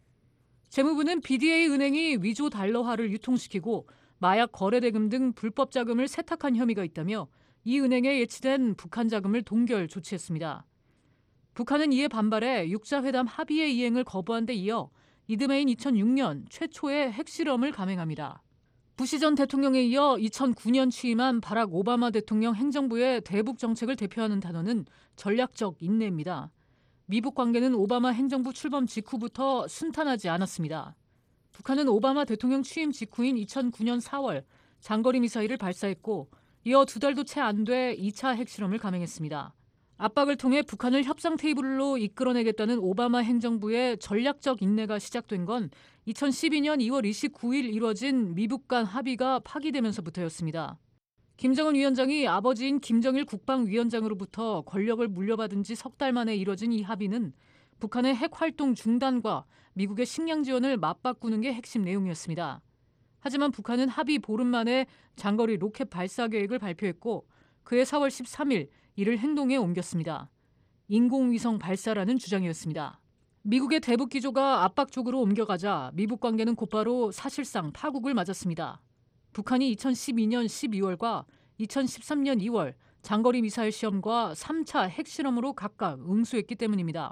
재무부는 비디에이 은행이 위조 달러화를 유통시키고 마약 거래 대금 등 불법 자금을 세탁한 혐의가 있다며 이 은행에 예치된 북한 자금을 동결 조치했습니다. 북한은 이에 반발해 육자회담 합의의 이행을 거부한 데 이어 이듬해인 이천육 년 최초의 핵실험을 감행합니다. 부시 전 대통령에 이어 이천구 년 취임한 바락 오바마 대통령 행정부의 대북 정책을 대표하는 단어는 전략적 인내입니다. 미북 관계는 오바마 행정부 출범 직후부터 순탄하지 않았습니다. 북한은 오바마 대통령 취임 직후인 이천구 년 사월 장거리 미사일을 발사했고 이어 두 달도 채 안 돼 이 차 핵실험을 감행했습니다. 압박을 통해 북한을 협상 테이블로 이끌어내겠다는 오바마 행정부의 전략적 인내가 시작된 건 이천십이 년 이월 이십구일 이뤄진 미북 간 합의가 파기되면서부터였습니다. 김정은 위원장이 아버지인 김정일 국방위원장으로부터 권력을 물려받은 지 석 달 만에 이뤄진 이 합의는 북한의 핵 활동 중단과 미국의 식량 지원을 맞바꾸는 게 핵심 내용이었습니다. 하지만 북한은 합의 보름 만에 장거리 로켓 발사 계획을 발표했고 그해 사월 십삼일 이를 행동에 옮겼습니다. 인공위성 발사라는 주장이었습니다. 미국의 대북 기조가 압박 쪽으로 옮겨가자 미북 관계는 곧바로 사실상 파국을 맞았습니다. 북한이 이천십이 년 십이월과 이천십삼 년 이월 장거리 미사일 시험과 삼 차 핵실험으로 각각 응수했기 때문입니다.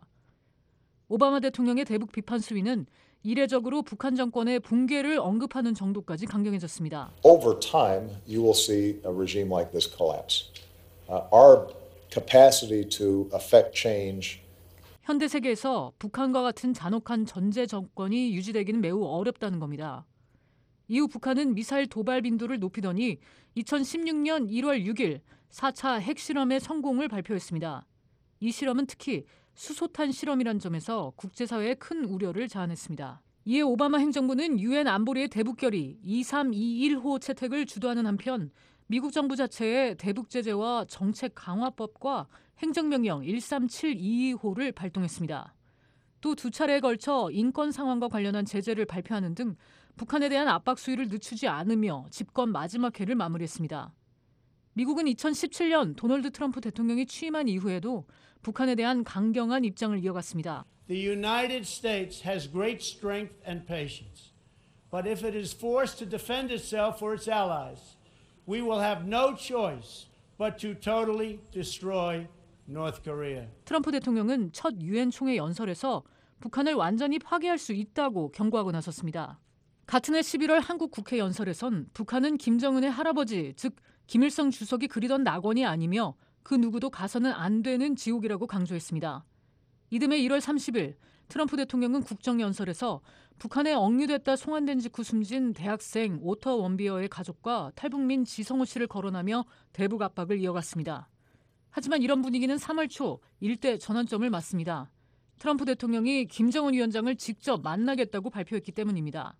오바마 대통령의 대북 비판 수위는 이례적으로 북한 정권의 붕괴를 언급하는 정도까지 강경해졌습니다. Over time, you will see a regime like this collapse. Uh, our capacity to affect change. 현대 세계에서 북한과 같은 잔혹한 전제 정권이 유지되기는 매우 어렵다는 겁니다. 이후 북한은 미사일 도발 빈도를 높이더니 이천십육 년 일월 육일 사 차 핵실험의 성공을 발표했습니다. 이 실험은 특히 수소탄 실험이란 점에서 국제사회의 큰 우려를 자아냈습니다. 이에 오바마 행정부는 유엔 안보리의 대북 결의 이삼이일 호 채택을 주도하는 한편 미국 정부 자체의 대북 제재와 정책 강화법과 행정명령 일삼칠이이 호를 발동했습니다. 또 두 차례에 걸쳐 인권 상황과 관련한 제재를 발표하는 등 북한에 대한 압박 수위를 늦추지 않으며 집권 마지막 해를 마무리했습니다. 미국은 이천십칠 년 도널드 트럼프 대통령이 취임한 이후에도 북한에 대한 강경한 입장을 이어갔습니다. The United States has great strength and patience. But if it is forced to defend itself or its allies, we will have no choice but to totally destroy North Korea. 트럼프 대통령은 첫 유엔 총회 연설에서 북한을 완전히 파괴할 수 있다고 경고하고 나섰습니다. 같은 해 십일월 한국 국회 연설에선 북한은 김정은의 할아버지, 즉 김일성 주석이 그리던 낙원이 아니며 그 누구도 가서는 안 되는 지옥이라고 강조했습니다. 이듬해 일월 삼십일 트럼프 대통령은 국정연설에서 북한에 억류됐다 송환된 직후 숨진 대학생 오터 원비어의 가족과 탈북민 지성호 씨를 거론하며 대북 압박을 이어갔습니다. 하지만 이런 분위기는 삼월 초 일대 전환점을 맞습니다. 트럼프 대통령이 김정은 위원장을 직접 만나겠다고 발표했기 때문입니다.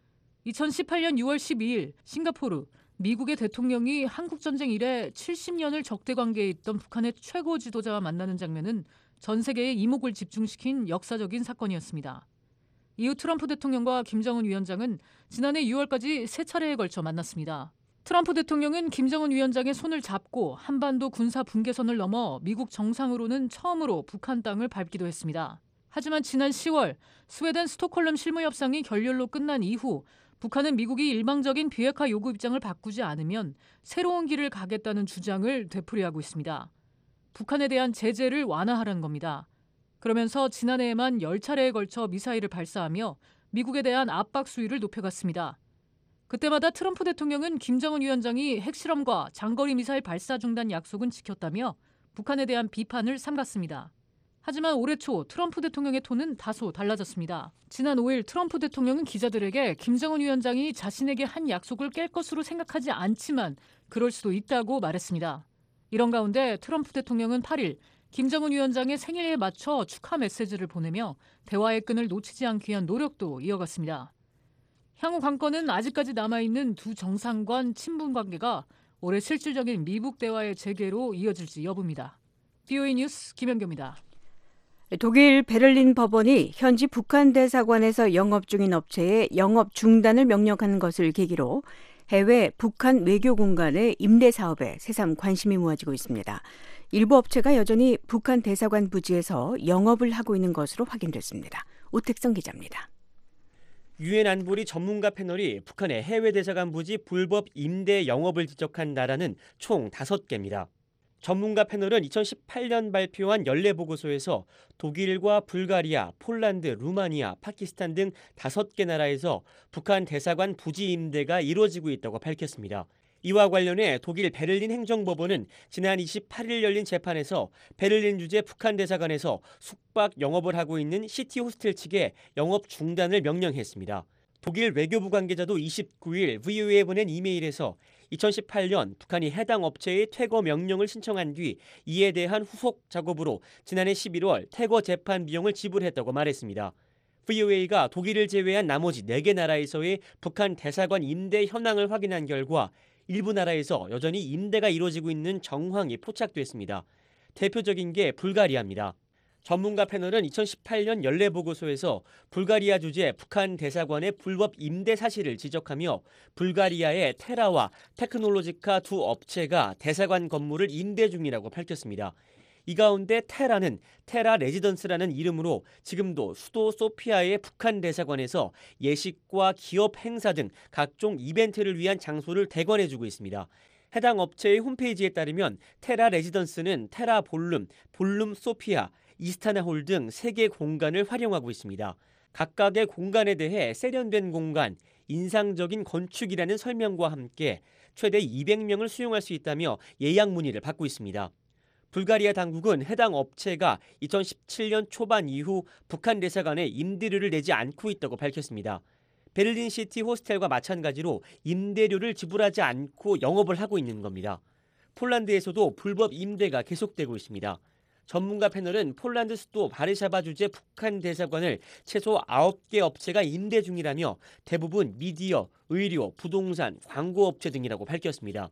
이천십팔 년 유월 십이일 싱가포르, 미국의 대통령이 한국전쟁 이래 칠십 년을 적대 관계에 있던 북한의 최고 지도자와 만나는 장면은 전 세계의 이목을 집중시킨 역사적인 사건이었습니다. 이후 트럼프 대통령과 김정은 위원장은 지난해 유월까지 세 차례에 걸쳐 만났습니다. 트럼프 대통령은 김정은 위원장의 손을 잡고 한반도 군사 분계선을 넘어 미국 정상으로는 처음으로 북한 땅을 밟기도 했습니다. 하지만 지난 시월 스웨덴 스톡홀름 실무협상이 결렬로 끝난 이후 북한은 미국이 일방적인 비핵화 요구 입장을 바꾸지 않으면 새로운 길을 가겠다는 주장을 되풀이하고 있습니다. 북한에 대한 제재를 완화하라는 겁니다. 그러면서 지난해에만 열 차례에 걸쳐 미사일을 발사하며 미국에 대한 압박 수위를 높여갔습니다. 그때마다 트럼프 대통령은 김정은 위원장이 핵실험과 장거리 미사일 발사 중단 약속은 지켰다며 북한에 대한 비판을 삼갔습니다. 하지만 올해 초 트럼프 대통령의 톤은 다소 달라졌습니다. 지난 오일 트럼프 대통령은 기자들에게 김정은 위원장이 자신에게 한 약속을 깰 것으로 생각하지 않지만 그럴 수도 있다고 말했습니다. 이런 가운데 트럼프 대통령은 팔일 김정은 위원장의 생일에 맞춰 축하 메시지를 보내며 대화의 끈을 놓치지 않기 위한 노력도 이어갔습니다. 향후 관건은 아직까지 남아있는 두 정상 간 친분 관계가 올해 실질적인 미북 대화의 재개로 이어질지 여부입니다. 비오이 뉴스 김연경입니다. 독일 베를린 법원이 현지 북한 대사관에서 영업 중인 업체에 영업 중단을 명령하는 것을 계기로 해외 북한 외교군 간의 임대 사업에 새삼 관심이 모아지고 있습니다. 일부 업체가 여전히 북한 대사관 부지에서 영업을 하고 있는 것으로 확인됐습니다. 오택성 기자입니다. 유엔 안보리 전문가 패널이 북한의 해외 대사관 부지 불법 임대 영업을 지적한 나라는 총 다섯 개입니다. 전문가 패널은 이천십팔 년 발표한 연례 보고서에서 독일과 불가리아, 폴란드, 루마니아, 파키스탄 등 다섯 개 나라에서 북한 대사관 부지 임대가 이루어지고 있다고 밝혔습니다. 이와 관련해 독일 베를린 행정법원은 지난 이십팔일 열린 재판에서 베를린 주재 북한 대사관에서 숙박 영업을 하고 있는 시티 호스텔 측에 영업 중단을 명령했습니다. 독일 외교부 관계자도 이십구일 브이오에이에 보낸 이메일에서 이천십팔 년 북한이 해당 업체의 퇴거 명령을 신청한 뒤 이에 대한 후속 작업으로 지난해 십일월 퇴거 재판 비용을 지불했다고 말했습니다. 브이오에이가 독일을 제외한 나머지 네 개 나라에서의 북한 대사관 임대 현황을 확인한 결과 일부 나라에서 여전히 임대가 이루어지고 있는 정황이 포착됐습니다. 대표적인 게 불가리아입니다. 전문가 패널은 이천십팔 년 연례 보고서에서 불가리아 주재 북한 대사관의 불법 임대 사실을 지적하며 불가리아의 테라와 테크놀로지카 두 업체가 대사관 건물을 임대 중이라고 밝혔습니다. 이 가운데 테라는 테라 레지던스라는 이름으로 지금도 수도 소피아의 북한 대사관에서 예식과 기업 행사 등 각종 이벤트를 위한 장소를 대관해주고 있습니다. 해당 업체의 홈페이지에 따르면 테라 레지던스는 테라 볼룸, 볼룸 소피아, 이스타나 홀 등 세 개 공간을 활용하고 있습니다. 각각의 공간에 대해 세련된 공간, 인상적인 건축이라는 설명과 함께 최대 이백 명을 수용할 수 있다며 예약 문의를 받고 있습니다. 불가리아 당국은 해당 업체가 이천십칠 년 초반 이후 북한 대사관에 임대료를 내지 않고 있다고 밝혔습니다. 베를린 시티 호스텔과 마찬가지로 임대료를 지불하지 않고 영업을 하고 있는 겁니다. 폴란드에서도 불법 임대가 계속되고 있습니다. 전문가 패널은 폴란드 수도 바르샤바 주재 북한 대사관을 최소 아홉 개 업체가 임대 중이라며 대부분 미디어, 의료, 부동산, 광고업체 등이라고 밝혔습니다.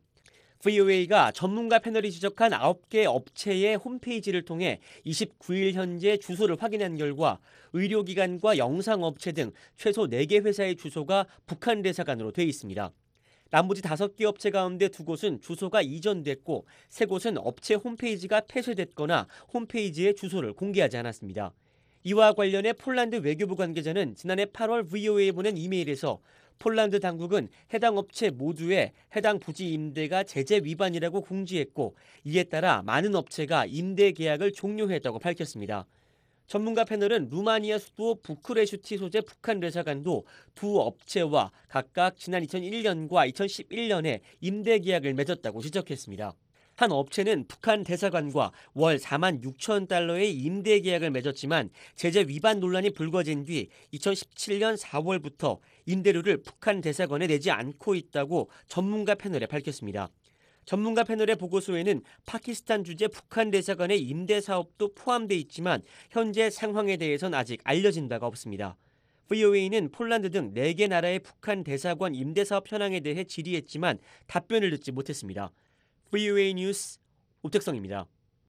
브이오에이가 전문가 패널이 지적한 아홉 개 업체의 홈페이지를 통해 이십구 일 현재 주소를 확인한 결과 의료기관과 영상업체 등 최소 네 개 회사의 주소가 북한 대사관으로 돼 있습니다. 나머지 다섯 개 업체 가운데 두 곳은 주소가 이전됐고 세 곳은 업체 홈페이지가 폐쇄됐거나 홈페이지에 주소를 공개하지 않았습니다. 이와 관련해 폴란드 외교부 관계자는 지난해 팔월 브이오에이에 보낸 이메일에서 폴란드 당국은 해당 업체 모두의 해당 부지 임대가 제재 위반이라고 공지했고 이에 따라 많은 업체가 임대 계약을 종료했다고 밝혔습니다. 전문가 패널은 루마니아 수도 부쿠레슈티 소재 북한 대사관도 두 업체와 각각 지난 이천일 년과 이천십일 년에 임대 계약을 맺었다고 지적했습니다. 한 업체는 북한 대사관과 월 사만 육천 달러의 임대 계약을 맺었지만 제재 위반 논란이 불거진 뒤 이천십칠 년 사월부터 임대료를 북한 대사관에 내지 않고 있다고 전문가 패널에 밝혔습니다. 전문가 패널의 보고서에는 파키스탄 주재 북한 대사관의 임대 사업도 포함돼 있지만 현재 상황에 대해선 아직 알려진 바가 없습니다. 브이오에이는 폴란드 등 네 개 나라의 북한 대사관 임대 사업 현황에 대해 질의했지만 답변을 듣지 못했습니다. 브이오에이 뉴스 오택성입니다.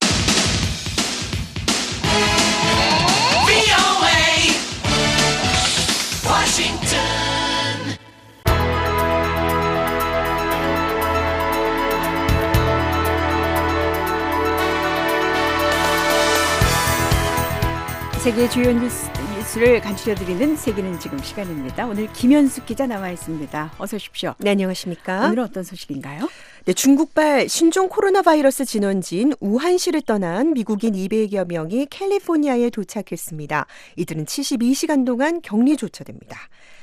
브이오에이 워싱턴 세계 주요 뉴스, 뉴스를 간추려드리는 세계는 지금 시간입니다. 오늘 김현숙 기자 나와 있습니다. 어서 오십시오. 네, 안녕하십니까. 오늘은 어떤 소식인가요? 네, 중국발 신종 코로나 바이러스 진원지인 우한시를 떠난 미국인 이백여 명이 캘리포니아에 도착했습니다. 이들은 칠십이 시간 동안 격리 조처됩니다.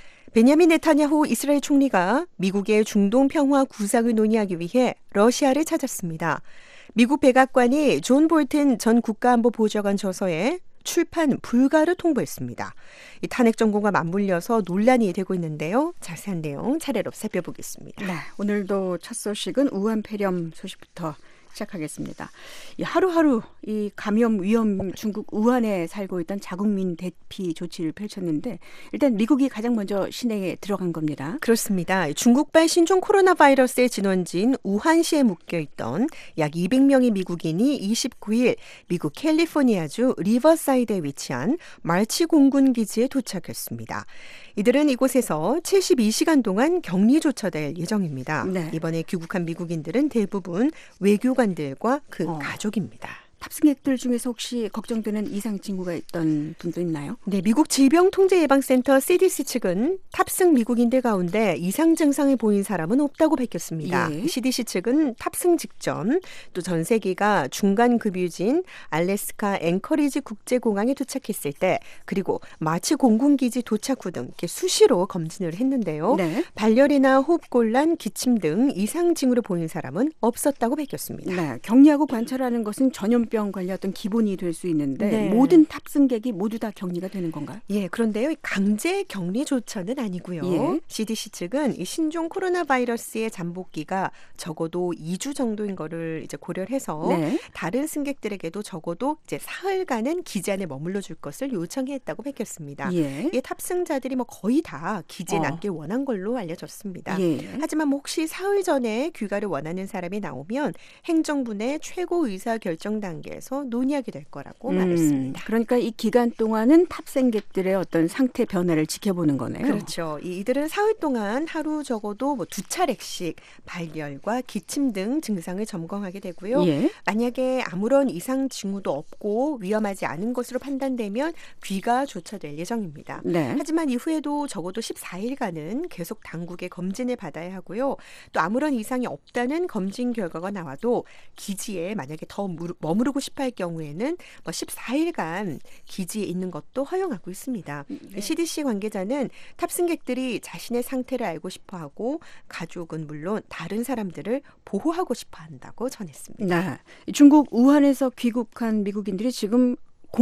베냐민 네타냐후 이스라엘 총리가 미국의 중동 평화 구상을 논의하기 위해 러시아를 찾았습니다. 미국 백악관이 존 볼튼 전 국가안보보좌관 저서에 출판 불가를 통보했습니다. 이 탄핵 정권과 맞물려서 논란이 되고 있는데요. 자세한 내용 차례로 살펴보겠습니다. 네, 오늘도 첫 소식은 우한 폐렴 소식부터 시작하겠습니다. 이 하루하루 이 감염 위험 중국 우한에 살고 있던 자국민 대피 조치를 펼쳤는데 일단 미국이 가장 먼저 실행에 들어간 겁니다. 그렇습니다. 중국발 신종 코로나 바이러스의 진원지인 우한시에 묶여있던 약 이백 명의 미국인이 이십구 일 미국 캘리포니아주 리버사이드에 위치한 말치 공군 기지에 도착했습니다. 이들은 이곳에서 칠십이 시간 동안 격리 조처될 예정입니다. 네. 이번에 귀국한 미국인들은 대부분 외교관들과 그 어. 가족입니다. 탑승객들 중에서 혹시 걱정되는 이상 징후가 있던 분도 있나요? 네, 미국 질병통제예방센터 씨디씨 측은 탑승 미국인들 가운데 이상 증상을 보인 사람은 없다고 밝혔습니다. 예. 씨디씨 측은 탑승 직전 또 전세기가 중간급유지인 알래스카 앵커리지 국제공항에 도착했을 때 그리고 마치 공군기지 도착 후 등 이렇게 수시로 검진을 했는데요. 네. 발열이나 호흡곤란, 기침 등 이상 징후를 보인 사람은 없었다고 밝혔습니다. 네, 격리하고 관찰하는 것은 전염병 관련 어떤 기본이 될 수 있는데 네. 모든 탑승객이 모두 다 격리가 되는 건가요? 예, 그런데요. 강제 격리 조처는 아니고요. 예. 씨디씨 측은 이 신종 코로나 바이러스의 잠복기가 적어도 이 주 정도인 거를 이제 고려를 해서 네. 다른 승객들에게도 적어도 이제 사흘간은 기지 안에 머물러 줄 것을 요청했다고 밝혔습니다. 예. 이 탑승자들이 뭐 거의 다 기지에 어. 남길 원한 걸로 알려졌습니다. 예. 하지만 뭐 혹시 사흘 전에 귀가를 원하는 사람이 나오면 행정부 내 최고 의사 결정 단계 단계에서 논의하게 될 거라고 음, 말했습니다. 그러니까 이 기간 동안은 탑승객들의 어떤 상태 변화를 지켜보는 거네요. 그렇죠. 이들은 사흘 동안 하루 적어도 뭐 두 차례씩 발열과 기침 등 증상을 점검하게 되고요. 예. 만약에 아무런 이상 징후도 없고 위험하지 않은 것으로 판단되면 귀가 조처될 예정입니다. 네. 하지만 이후에도 적어도 십사 일간은 계속 당국의 검진을 받아야 하고요. 또 아무런 이상이 없다는 검진 결과가 나와도 기지에 만약에 더 머무르고 싶어 할 경우에는 뭐 십사 일간 기지에 있는 것도 허용하고 있습니다. 네. 씨디씨 관계자는 탑승객들이 자신의 상태를 알고 싶어하고 가족은 물론 다른 사람들을 보호하고 싶어 한다고 전했습니다. 네. 중국 우한에서 귀국한 미국인들이 지금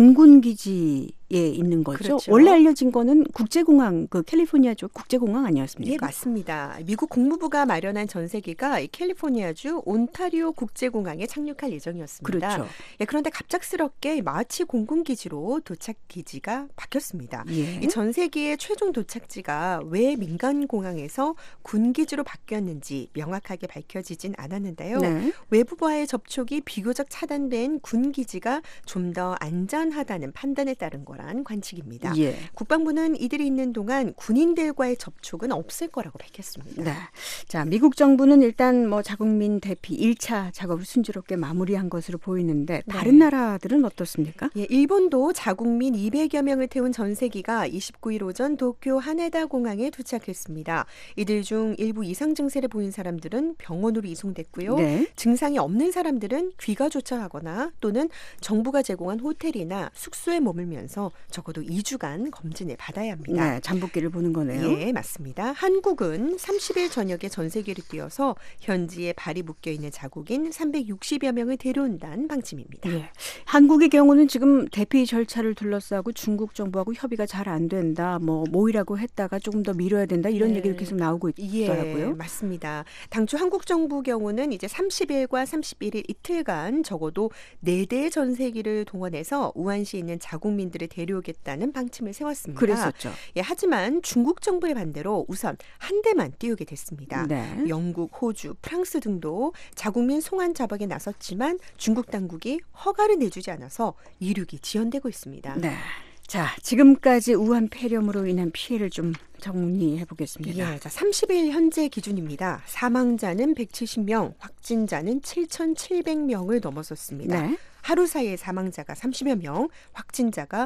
공군기지에 있는 거죠. 그렇죠. 원래 알려진 거는 국제공항, 그 캘리포니아주 국제공항 아니었습니까? 예, 맞습니다. 미국 국무부가 마련한 전세기가 이 캘리포니아주 온타리오 국제공항에 착륙할 예정이었습니다. 그렇죠. 예, 그런데 갑작스럽게 마치 공군기지로 도착기지가 바뀌었습니다. 예. 이 전세기의 최종 도착지가 왜 민간공항에서 군기지로 바뀌었는지 명확하게 밝혀지진 않았는데요. 네. 외부와의 접촉이 비교적 차단된 군기지가 좀 더 안전하다는 판단에 따른 거란 관측입니다. 예. 국방부는 이들이 있는 동안 군인들과의 접촉은 없을 거라고 밝혔습니다. 네. 자, 미국 정부는 일단 뭐 자국민 대피 일 차 작업을 순조롭게 마무리한 것으로 보이는데 다른 네. 나라들은 어떻습니까? 예, 일본도 자국민 이백여 명을 태운 전세기가 이십구 일 오전 도쿄 하네다 공항에 도착했습니다. 이들 중 일부 이상 증세를 보인 사람들은 병원으로 이송됐고요. 네. 증상이 없는 사람들은 귀가 조처하거나 또는 정부가 제공한 호텔이나 숙소에 머물면서 적어도 이 주간 검진을 받아야 합니다. 네, 잠복기를 보는 거네요. 예, 맞습니다. 한국은 삼십 일 저녁에 전세기를 띄워서 현지에 발이 묶여있는 자국인 삼백육십여 명을 데려온다는 방침입니다. 예. 한국의 경우는 지금 대피 절차를 둘러싸고 중국 정부하고 협의가 잘 안 된다. 뭐 모이라고 했다가 조금 더 미뤄야 된다. 이런 네. 얘기를 계속 나오고 있더라고요. 예, 맞습니다. 당초 한국 정부 경우는 이제 삼십 일과 삼십일 일 이틀간 적어도 네 대의 전세기를 동원해서 우한시에 있는 자국민들을 데려오겠다는 방침을 세웠습니다. 그랬었죠. 예, 하지만 중국 정부의 반대로 우선 한 대만 띄우게 됐습니다. 네. 영국, 호주, 프랑스 등도 자국민 송환 작업에 나섰지만 중국 당국이 허가를 내주지 않아서 이륙이 지연되고 있습니다. 네. 자, 지금까지 우한 폐렴으로 인한 피해를 좀 정리해 보겠습니다. 예, 자, 삼십 일 현재 기준입니다. 사망자는 백칠십 명, 확진자는 칠천칠백 명을 넘어섰습니다. 네. 하루 사이에 사망자가 삼십여 명, 확진자가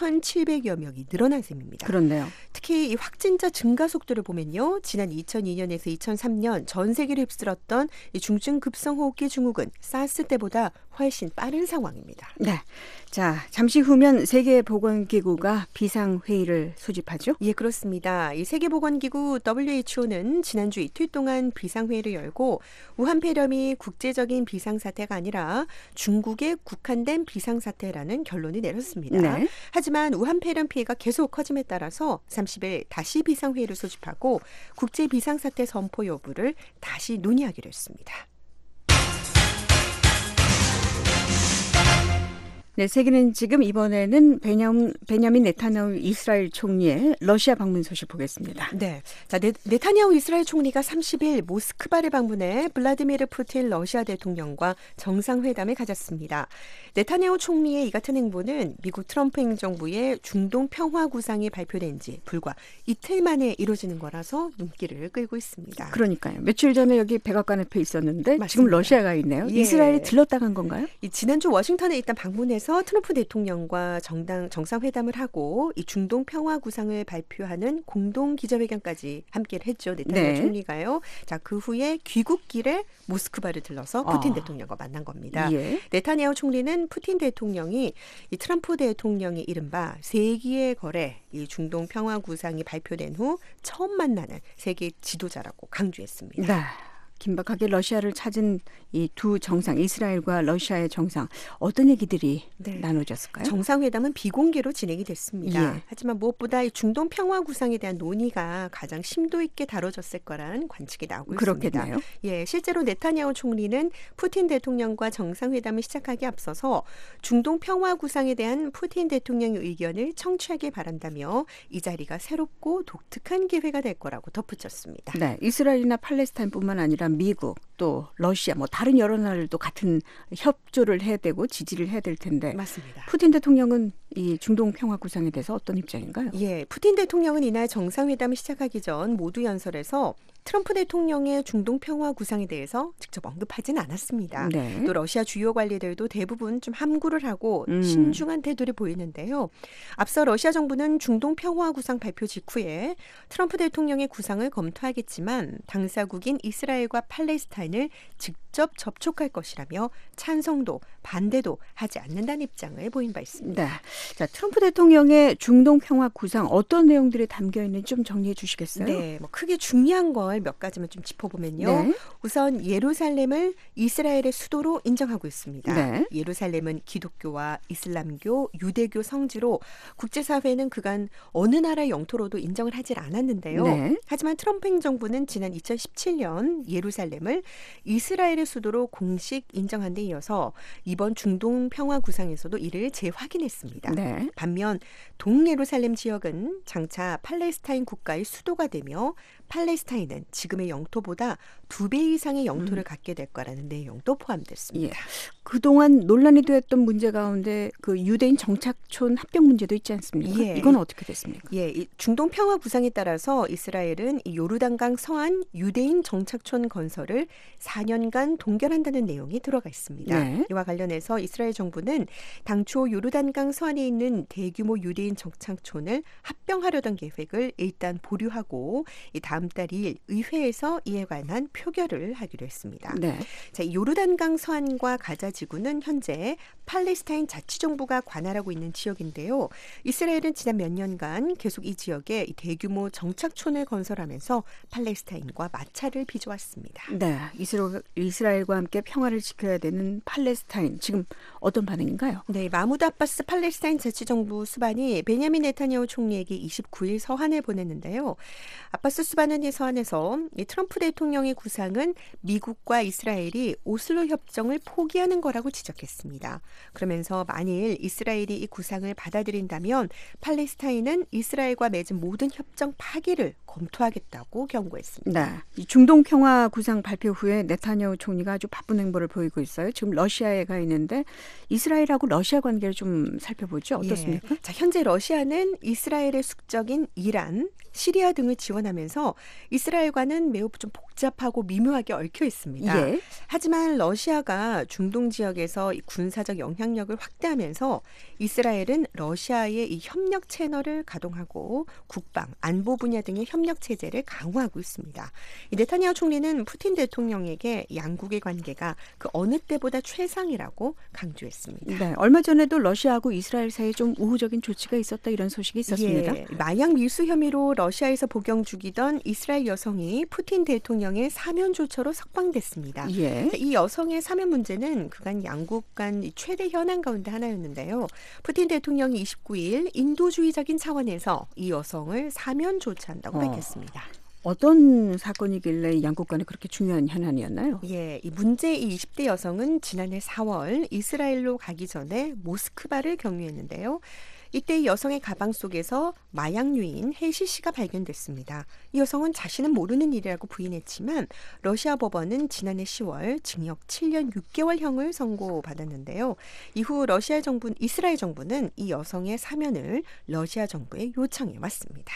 천칠백여 명이 늘어난 셈입니다. 그렇네요. 특히 이 확진자 증가 속도를 보면요. 지난 이천이 년에서 이천삼 년 전 세계를 휩쓸었던 이 중증 급성호흡기 증후군 사스 때보다 훨씬 빠른 상황입니다. 네. 자, 잠시 후면 세계보건기구가 비상회의를 소집하죠? 예, 그렇습니다. 이 세계보건기구 더블유에이치오는 지난주 이틀 동안 비상회의를 열고 우한 폐렴이 국제적인 비상사태가 아니라 중국의 국한된 비상사태라는 결론을 내렸습니다. 네. 하지만 우한 폐렴 피해가 계속 커짐에 따라서 삼십 일 다시 비상회의를 소집하고 국제 비상사태 선포 여부를 다시 논의하기로 했습니다. 네, 세계는 지금 이번에는 베냐민, 베냐민 네타냐후 이스라엘 총리의 러시아 방문 소식 보겠습니다. 네, 자 네, 네타냐후 이스라엘 총리가 삼십 일 모스크바를 방문해 블라디미르 푸틴 러시아 대통령과 정상회담을 가졌습니다. 네타냐후 총리의 이 같은 행보는 미국 트럼프 행정부의 중동 평화 구상이 발표된 지 불과 이틀 만에 이루어지는 거라서 눈길을 끌고 있습니다. 그러니까요. 며칠 전에 여기 백악관 앞에 있었는데 맞습니다. 지금 러시아가 있네요. 예. 이스라엘이 들렀다 간 건가요? 이 지난주 워싱턴에 일단 방문해서 트럼프 대통령과 정당 정상회담을 하고 이 중동 평화 구상을 발표하는 공동 기자회견까지 함께를 했죠. 네타냐후 네. 총리가요. 자, 그 후에 귀국길에 모스크바를 들러서 푸틴 아. 대통령과 만난 겁니다. 예. 네타냐후 총리는 푸틴 대통령이 이 트럼프 대통령이 이른바 세기의 거래, 이 중동 평화 구상이 발표된 후 처음 만나는 세계 지도자라고 강조했습니다. 네. 긴박하게 러시아를 찾은 이 두 정상, 이스라엘과 러시아의 정상, 어떤 얘기들이 네. 나눠졌을까요? 정상회담은 비공개로 진행이 됐습니다. 예. 하지만 무엇보다 이 중동 평화 구상에 대한 논의가 가장 심도 있게 다뤄졌을 거란 관측이 나오고 그렇겠네요. 있습니다. 예, 실제로 네타냐후 총리는 푸틴 대통령과 정상회담을 시작하기 앞서서 중동 평화 구상에 대한 푸틴 대통령의 의견을 청취하길 바란다며 이 자리가 새롭고 독특한 기회가 될 거라고 덧붙였습니다. 네, 이스라엘이나 팔레스타인뿐만 아니라 그다음 미국 또 러시아 뭐 다른 여러 나라들도 같은 협조를 해야 되고 지지를 해야 될 텐데 맞습니다. 푸틴 대통령은 이 중동 평화 구상에 대해서 어떤 입장인가요? 예, 푸틴 대통령은 이날 정상회담을 시작하기 전 모두 연설에서 트럼프 대통령의 중동 평화 구상에 대해서 직접 언급하진 않았습니다. 네. 또 러시아 주요 관리들도 대부분 좀 함구를 하고 음. 신중한 태도를 보이는데요. 앞서 러시아 정부는 중동 평화 구상 발표 직후에 트럼프 대통령의 구상을 검토하겠지만 당사국인 이스라엘과 팔레스타인을 직접 접촉할 것이라며 찬성도 반대도 하지 않는다는 입장을 보인 바 있습니다. 네. 자, 트럼프 대통령의 중동 평화 구상 어떤 내용들이 담겨 있는지 좀 정리해 주시겠어요? 네, 뭐 크게 중요한 걸 몇 가지만 좀 짚어보면요. 네. 우선 예루살렘을 이스라엘의 수도로 인정하고 있습니다. 네. 예루살렘은 기독교와 이슬람교, 유대교 성지로 국제사회는 그간 어느 나라의 영토로도 인정을 하질 않았는데요. 네. 하지만 트럼프 행정부는 지난 이천십칠 년 예루살렘을 이스라엘의 수도로 공식 인정한 데 이어서 이번 중동 평화 구상에서도 이를 재확인했습니다. 네. 반면 동예루살렘 지역은 장차 팔레스타인 국가의 수도가 되며 팔레스타인은 지금의 영토보다 두 배 이상의 영토를 음. 갖게 될 거라는 내용도 포함됐습니다. 예. 그동안 논란이 됐던 문제 가운데 그 유대인 정착촌 합병 문제도 있지 않습니까? 예. 이건 어떻게 됐습니까? 예, 이 중동 평화 구상에 따라서 이스라엘은 이 요르단강 서안 유대인 정착촌 건설을 사 년간 동결한다는 내용이 들어가 있습니다. 네. 이와 관련해서 이스라엘 정부는 당초 요르단강 서안에 있는 대규모 유대인 정착촌을 합병하려던 계획을 일단 보류하고 이 다음 달 이 일 의회에서 이에 관한 표결을 하기로 했습니다. 네. 자, 이 요르단강 서안과 가자 지구는 현재 팔레스타인 자치정부가 관할하고 있는 지역인데요. 이스라엘은 지난 몇 년간 계속 이 지역에 이 대규모 정착촌을 건설하면서 팔레스타인과 마찰을 빚어왔습니다. 네. 이스라엘, 이스라엘과 함께 평화를 지켜야 되는 팔레스타인 지금 어떤 반응인가요? 네, 마무드 아바스 팔레스타인 자치정부 수반이 베냐민 네타냐후 총리에게 이십구 일 서한을 보냈는데요. 아바스 수반은 이 서한에서 이 트럼프 대통령의 구상은 미국과 이스라엘이 오슬로 협정을 포기하는 거라고 지적했습니다. 그러면서 만일 이스라엘이 이 구상을 받아들인다면 팔레스타인은 이스라엘과 맺은 모든 협정 파기를 검토하겠다고 경고했습니다. 네. 이 중동 평화 구상 발표 후에 네타냐후 총리가 아주 바쁜 행보를 보이고 있어요. 지금 러시아에 가 있는데 이스라엘하고 러시아 관계를 좀 살펴보죠. 어떻습니까? 예. 자, 현재 러시아는 이스라엘의 숙적인 이란, 시리아 등을 지원하면서 이스라엘과는 매우 좀 복잡하고 미묘하게 얽혀 있습니다. 예. 하지만 러시아가 중동 지역에서 이 군사적 영향력을 확대하면서 이스라엘은 러시아의 이 협력 채널을 가동하고 국방, 안보 분야 등의 협력 체제를 강화하고 있습니다. 이 네타냐후 총리는 푸틴 대통령에게 양국의 관계가 그 어느 때보다 최상이라고 강조했습니다. 네. 얼마 전에도 러시아하고 이스라엘 사이에 좀 우호적인 조치가 있었다 이런 소식이 있었습니다. 예, 마약 밀수 혐의로 러시아에서 복역 중이던 이스라엘 여성이 푸틴 대통령의 사면 조처로 석방됐습니다. 예. 이 여성의 사면 문제는 그간 양국 간 최대 현안 가운데 하나였는데요. 푸틴 대통령이 이십구 일 인도주의적인 차원에서 이 여성을 사면 조처한다고 어. 밝혔습니다. 어떤 사건이길래 양국 간에 그렇게 중요한 현안이었나요? 예, 이 문제의 이 이십 대 여성은 지난해 사월 이스라엘로 가기 전에 모스크바를 경유했는데요. 이때 이 여성의 가방 속에서 마약류인 해시씨가 발견됐습니다. 이 여성은 자신은 모르는 일이라고 부인했지만 러시아 법원은 지난해 시월 징역 칠 년 육 개월형을 선고받았는데요. 이후 러시아 정부, 이스라엘 정부는 이 여성의 사면을 러시아 정부에 요청해 왔습니다.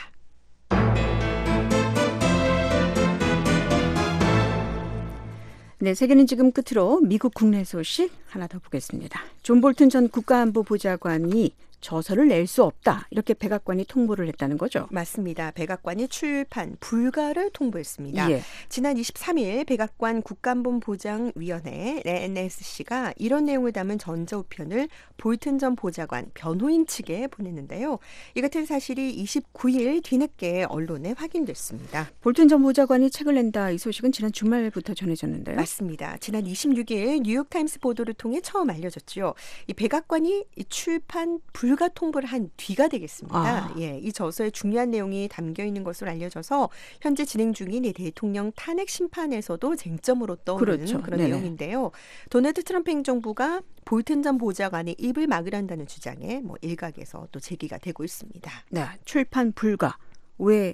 네, 세계는 지금 끝으로 미국 국내 소식 하나 더 보겠습니다. 존 볼튼 전 국가안보보좌관이 저서를 낼 수 없다. 이렇게 백악관이 통보를 했다는 거죠. 맞습니다. 백악관이 출판 불가를 통보했습니다. 예. 지난 이십삼 일 백악관 국가안보보장위원회 엔에스씨가 이런 내용을 담은 전자우편을 볼튼 전 보좌관 변호인 측에 보냈는데요. 이 같은 사실이 이십구 일 뒤늦게 언론에 확인됐습니다. 볼튼 전 보좌관이 책을 낸다. 이 소식은 지난 주말부터 전해졌는데요. 맞습니다. 지난 이십육 일 뉴욕타임스 보도를 통해 처음 알려졌죠. 이 백악관이 이 출판 불 불가 통보를 한 뒤가 되겠습니다. 아. 예, 이 저서에 중요한 내용이 담겨 있는 것으로 알려져서 현재 진행 중인 이 대통령 탄핵 심판에서도 쟁점으로 떠오르는 그렇죠. 그런 네네. 내용인데요. 도널드 트럼프 행정부가 볼튼 전 보좌관의 입을 막으란다는 주장에 뭐 일각에서 또 제기가 되고 있습니다. 네, 출판 불가. 왜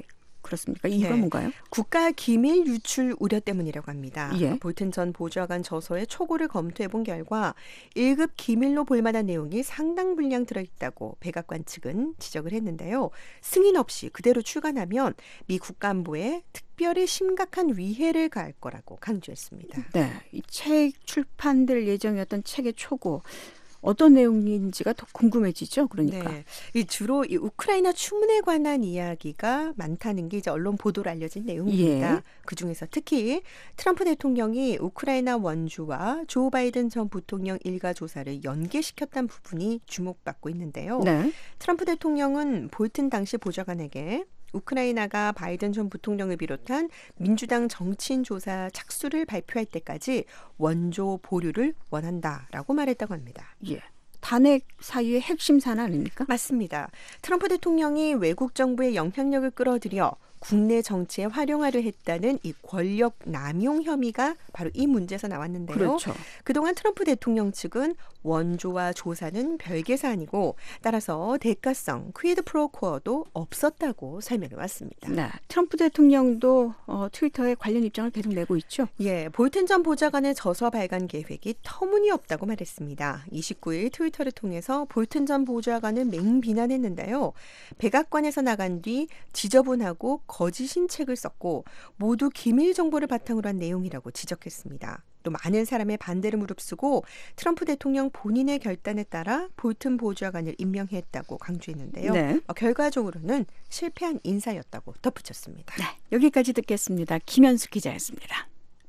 그렇습니까? 이유가 네. 뭔가요? 국가 기밀 유출 우려 때문이라고 합니다. 예. 볼튼 전 보좌관 저서의 초고를 검토해 본 결과 일 급 기밀로 볼 만한 내용이 상당 분량 들어있다고 백악관 측은 지적을 했는데요. 승인 없이 그대로 출간하면 미 국가안보에 특별히 심각한 위해를 가할 거라고 강조했습니다. 네, 이 책 출판될 예정이었던 책의 초고. 어떤 내용인지가 더 궁금해지죠. 그러니까 네, 이 주로 이 우크라이나 추문에 관한 이야기가 많다는 게 이제 언론 보도로 알려진 내용입니다. 예. 그 중에서 특히 트럼프 대통령이 우크라이나 원주와 조 바이든 전 부통령 일가 조사를 연계시켰다는 부분이 주목받고 있는데요. 네. 트럼프 대통령은 볼튼 당시 보좌관에게 우크라이나가 바이든 전 부통령을 비롯한 민주당 정치인 조사 착수를 발표할 때까지 원조 보류를 원한다라고 말했다고 합니다. 예. 탄핵 사유의 핵심 사안 아닙니까? 맞습니다. 트럼프 대통령이 외국 정부의 영향력을 끌어들여 국내 정치에 활용하려 했다는 이 권력 남용 혐의가 바로 이 문제에서 나왔는데요. 그렇죠. 그동안 트럼프 대통령 측은 원조와 조사는 별개 사안이고 따라서 대가성, 퀴드 프로코어도 없었다고 설명해 왔습니다. 네, 트럼프 대통령도 어, 트위터에 관련 입장을 계속 내고 있죠. 예, 볼튼 전 보좌관의 저서 발간 계획이 터무니없다고 말했습니다. 이십구일 트위터를 통해서 볼튼 전 보좌관을 맹비난했는데요. 백악관에서 나간 뒤 지저분하고 거짓인 책을 썼고 모두 기밀 정보를 바탕으로 한 내용이라고 지적했습니다. 또 많은 사람의 반대를 무릅쓰고 트럼프 대통령 본인의 결단에 따라 볼튼 보좌관을 임명했다고 강조했는데요. 네. 어, 결과적으로는 실패한 인사였다고 덧붙였습니다. 네, 여기까지 듣겠습니다. 김현숙 기자였습니다.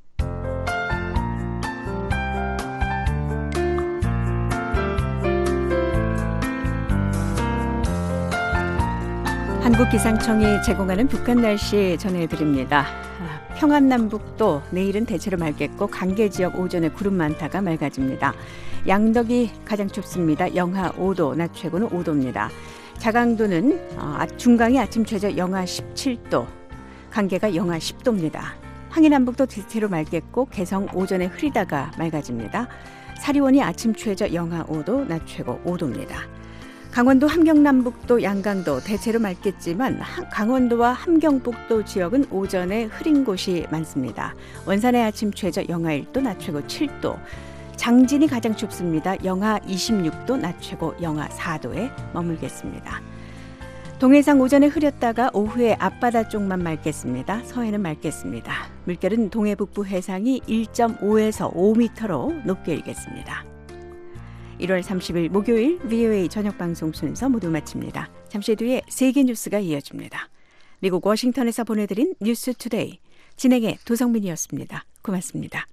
한국기상청이 제공하는 북한 날씨 전해드립니다. 평안남북도 내일은 대체로 맑겠고 강계 지역 오전에 구름 많다가 맑아집니다. 양덕이 가장 춥습니다. 영하 오도, 낮 최고는 오도입니다. 자강도는 중강이 아침 최저 영하 십칠도, 강계가 영하 십도입니다. 항해남북도 대체로 맑겠고 개성 오전에 흐리다가 맑아집니다. 사리원이 아침 최저 영하 오도, 낮 최고 오도입니다. 강원도 함경남북도 양강도 대체로 맑겠지만 강원도와 함경북도 지역은 오전에 흐린 곳이 많습니다. 원산의 아침 최저 영하 일도, 낮 최고 칠도. 장진이 가장 춥습니다. 영하 이십육도, 낮 최고 영하 사도에 머물겠습니다. 동해상 오전에 흐렸다가 오후에 앞바다 쪽만 맑겠습니다. 서해는 맑겠습니다. 물결은 동해북부 해상이 일 점 오에서 오 미터로 높게 일겠습니다. 일월 삼십일 목요일 브이오에이 저녁방송 순서 모두 마칩니다. 잠시 뒤에 세계 뉴스가 이어집니다. 미국 워싱턴에서 보내드린 뉴스 투데이, 진행의 도성민이었습니다. 고맙습니다.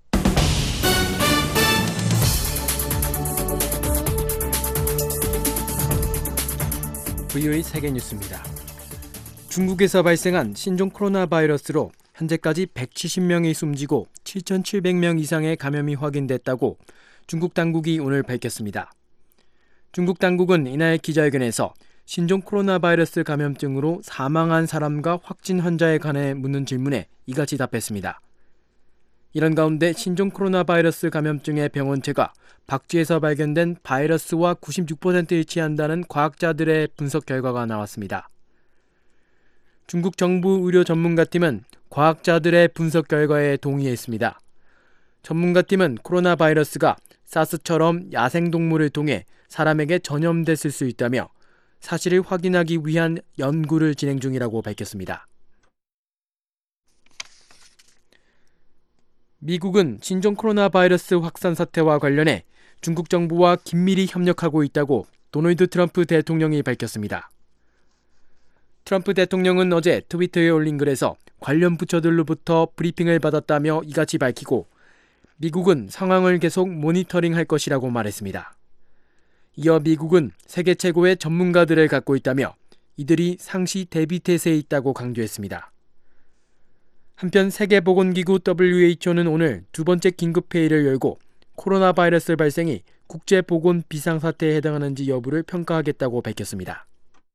브이오에이 세계 뉴스입니다. 중국에서 발생한 신종 코로나 바이러스로 현재까지 백칠십 명이 숨지고 칠천칠백 명 이상의 감염이 확인됐다고 중국 당국이 오늘 밝혔습니다. 중국 당국은 이날 기자회견에서 신종 코로나 바이러스 감염증으로 사망한 사람과 확진 환자에 관해 묻는 질문에 이같이 답했습니다. 이런 가운데 신종 코로나 바이러스 감염증의 병원체가 박쥐에서 발견된 바이러스와 구십육 퍼센트 일치한다는 과학자들의 분석 결과가 나왔습니다. 중국 정부 의료 전문가팀은 과학자들의 분석 결과에 동의했습니다. 전문가팀은 코로나 바이러스가 사스처럼 야생동물을 통해 사람에게 전염됐을 수 있다며 사실을 확인하기 위한 연구를 진행 중이라고 밝혔습니다. 미국은 신종 코로나 바이러스 확산 사태와 관련해 중국 정부와 긴밀히 협력하고 있다고 도널드 트럼프 대통령이 밝혔습니다. 트럼프 대통령은 어제 트위터에 올린 글에서 관련 부처들로부터 브리핑을 받았다며 이같이 밝히고 미국은 상황을 계속 모니터링할 것이라고 말했습니다. 이어 미국은 세계 최고의 전문가들을 갖고 있다며 이들이 상시 대비 태세에 있다고 강조했습니다. 한편 세계보건기구 더블유에이치오는 오늘 두 번째 긴급회의를 열고 코로나 바이러스 발생이 국제보건 비상사태에 해당하는지 여부를 평가하겠다고 밝혔습니다.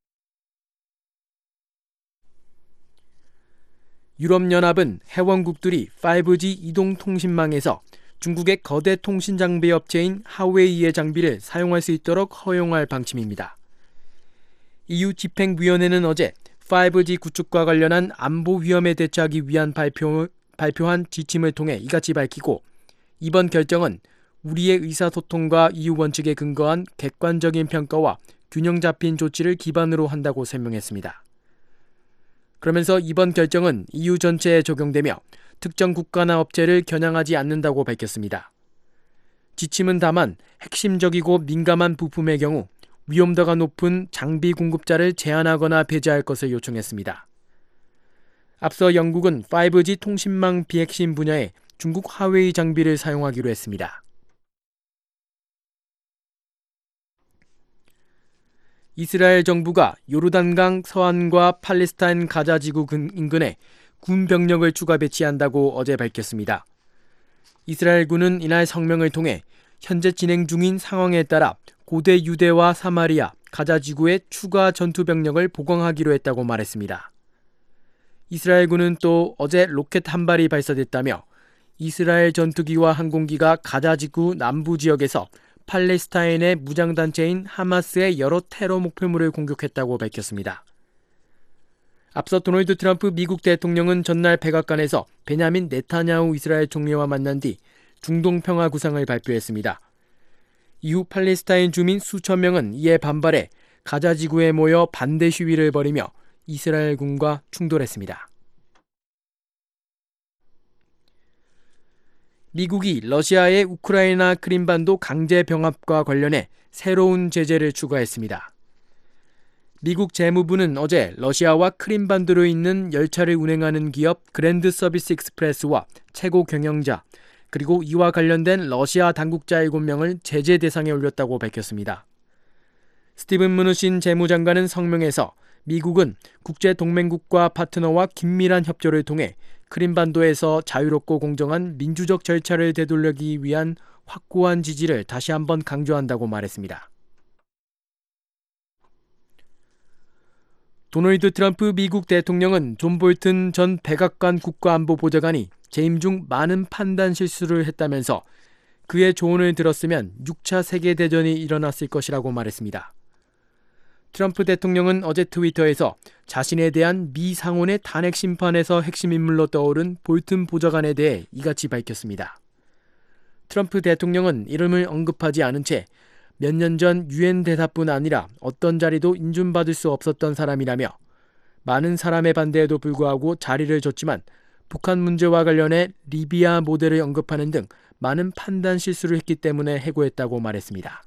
유럽연합은 회원국들이 파이브지 이동통신망에서 중국의 거대 통신장비 업체인 하웨이의 장비를 사용할 수 있도록 허용할 방침입니다. 이유 집행위원회는 어제 파이브 지 구축과 관련한 안보 위험에 대처하기 위한 발표, 발표한 지침을 통해 이같이 밝히고 이번 결정은 우리의 의사소통과 이유 원칙에 근거한 객관적인 평가와 균형 잡힌 조치를 기반으로 한다고 설명했습니다. 그러면서 이번 결정은 이유 전체에 적용되며 특정 국가나 업체를 겨냥하지 않는다고 밝혔습니다. 지침은 다만 핵심적이고 민감한 부품의 경우 위험도가 높은 장비 공급자를 제한하거나 배제할 것을 요청했습니다. 앞서 영국은 파이브 지 통신망 비핵심 분야에 중국 화웨이 장비를 사용하기로 했습니다. 이스라엘 정부가 요르단강 서안과 팔레스타인 가자지구 인근에 군 병력을 추가 배치한다고 어제 밝혔습니다. 이스라엘군은 이날 성명을 통해 현재 진행 중인 상황에 따라 고대 유대와 사마리아, 가자지구에 추가 전투 병력을 보강하기로 했다고 말했습니다. 이스라엘군은 또 어제 로켓 한 발이 발사됐다며 이스라엘 전투기와 항공기가 가자지구 남부 지역에서 팔레스타인의 무장단체인 하마스의 여러 테러 목표물을 공격했다고 밝혔습니다. 앞서 도널드 트럼프 미국 대통령은 전날 백악관에서 베냐민 네타냐후 이스라엘 총리와 만난 뒤 중동 평화 구상을 발표했습니다. 이후 팔레스타인 주민 수천 명은 이에 반발해 가자지구에 모여 반대 시위를 벌이며 이스라엘군과 충돌했습니다. 미국이 러시아의 우크라이나 크림반도 강제 병합과 관련해 새로운 제재를 추가했습니다. 미국 재무부는 어제 러시아와 크림반도로 있는 열차를 운행하는 기업 그랜드 서비스 익스프레스와 최고 경영자 그리고 이와 관련된 러시아 당국자 일곱 명을 제재 대상에 올렸다고 밝혔습니다. 스티븐 무누신 재무장관은 성명에서 미국은 국제동맹국과 파트너와 긴밀한 협조를 통해 크림반도에서 자유롭고 공정한 민주적 절차를 되돌리기 위한 확고한 지지를 다시 한번 강조한다고 말했습니다. 도널드 트럼프 미국 대통령은 존 볼튼 전 백악관 국가안보보좌관이 재임 중 많은 판단 실수를 했다면서 그의 조언을 들었으면 육 차 세계대전이 일어났을 것이라고 말했습니다. 트럼프 대통령은 어제 트위터에서 자신에 대한 미 상원의 탄핵 심판에서 핵심 인물로 떠오른 볼튼 보좌관에 대해 이같이 밝혔습니다. 트럼프 대통령은 이름을 언급하지 않은 채 몇 년 전 유엔 대사뿐 아니라 어떤 자리도 인준받을 수 없었던 사람이라며 많은 사람의 반대에도 불구하고 자리를 줬지만 북한 문제와 관련해 리비아 모델을 언급하는 등 많은 판단 실수를 했기 때문에 해고했다고 말했습니다.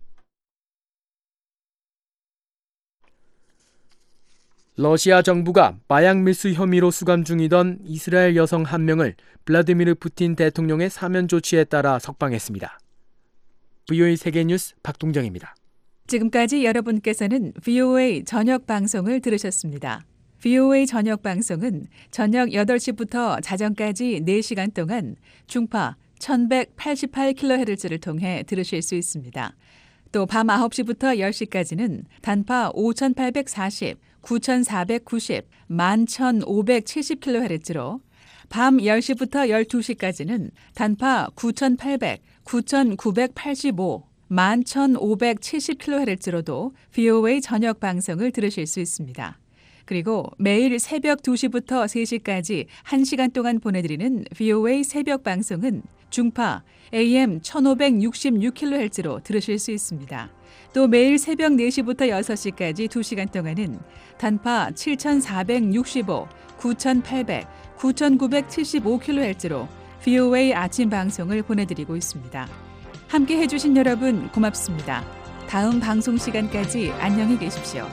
러시아 정부가 마약 밀수 혐의로 수감 중이던 이스라엘 여성 한 명을 블라디미르 푸틴 대통령의 사면 조치에 따라 석방했습니다. 브이오에이 세계뉴스 박동정입니다. 지금까지 여러분께서는 브이오에이 저녁 방송을 들으셨습니다. 브이오에이 저녁 방송은 저녁 여덟 시부터 자정까지 네 시간 동안 중파 천백팔십팔 킬로헤르츠를 통해 들으실 수 있습니다. 또 밤 아홉 시부터 열 시까지는 단파 오천팔백사십, 구천사백구십, 만 천오백칠십 킬로헤르츠로 밤 열 시부터 열두 시까지는 단파 구천팔백, 구천구백팔십오, 만 천오백칠십 킬로헤르츠로도 브이오에이 저녁 방송을 들으실 수 있습니다. 그리고 매일 새벽 두 시부터 세 시까지 한 시간 동안 보내드리는 브이오에이 새벽 방송은 중파 에이엠 천오백육십육 킬로헤르츠로 들으실 수 있습니다. 또 매일 새벽 네 시부터 여섯 시까지 두 시간 동안은 단파 칠천사백육십오, 구천팔백, 구천구백칠십오 킬로헤르츠로 브이오에이 아침 방송을 보내드리고 있습니다. 함께 해주신 여러분 고맙습니다. 다음 방송 시간까지 안녕히 계십시오.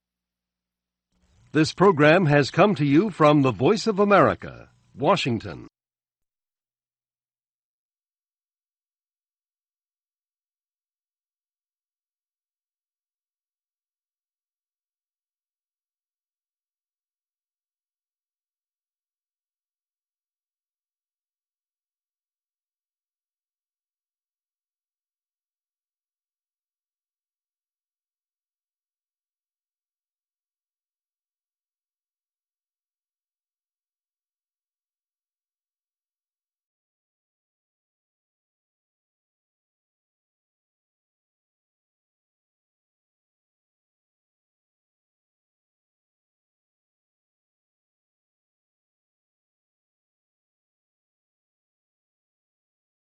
This program has come to you from the Voice of America, Washington.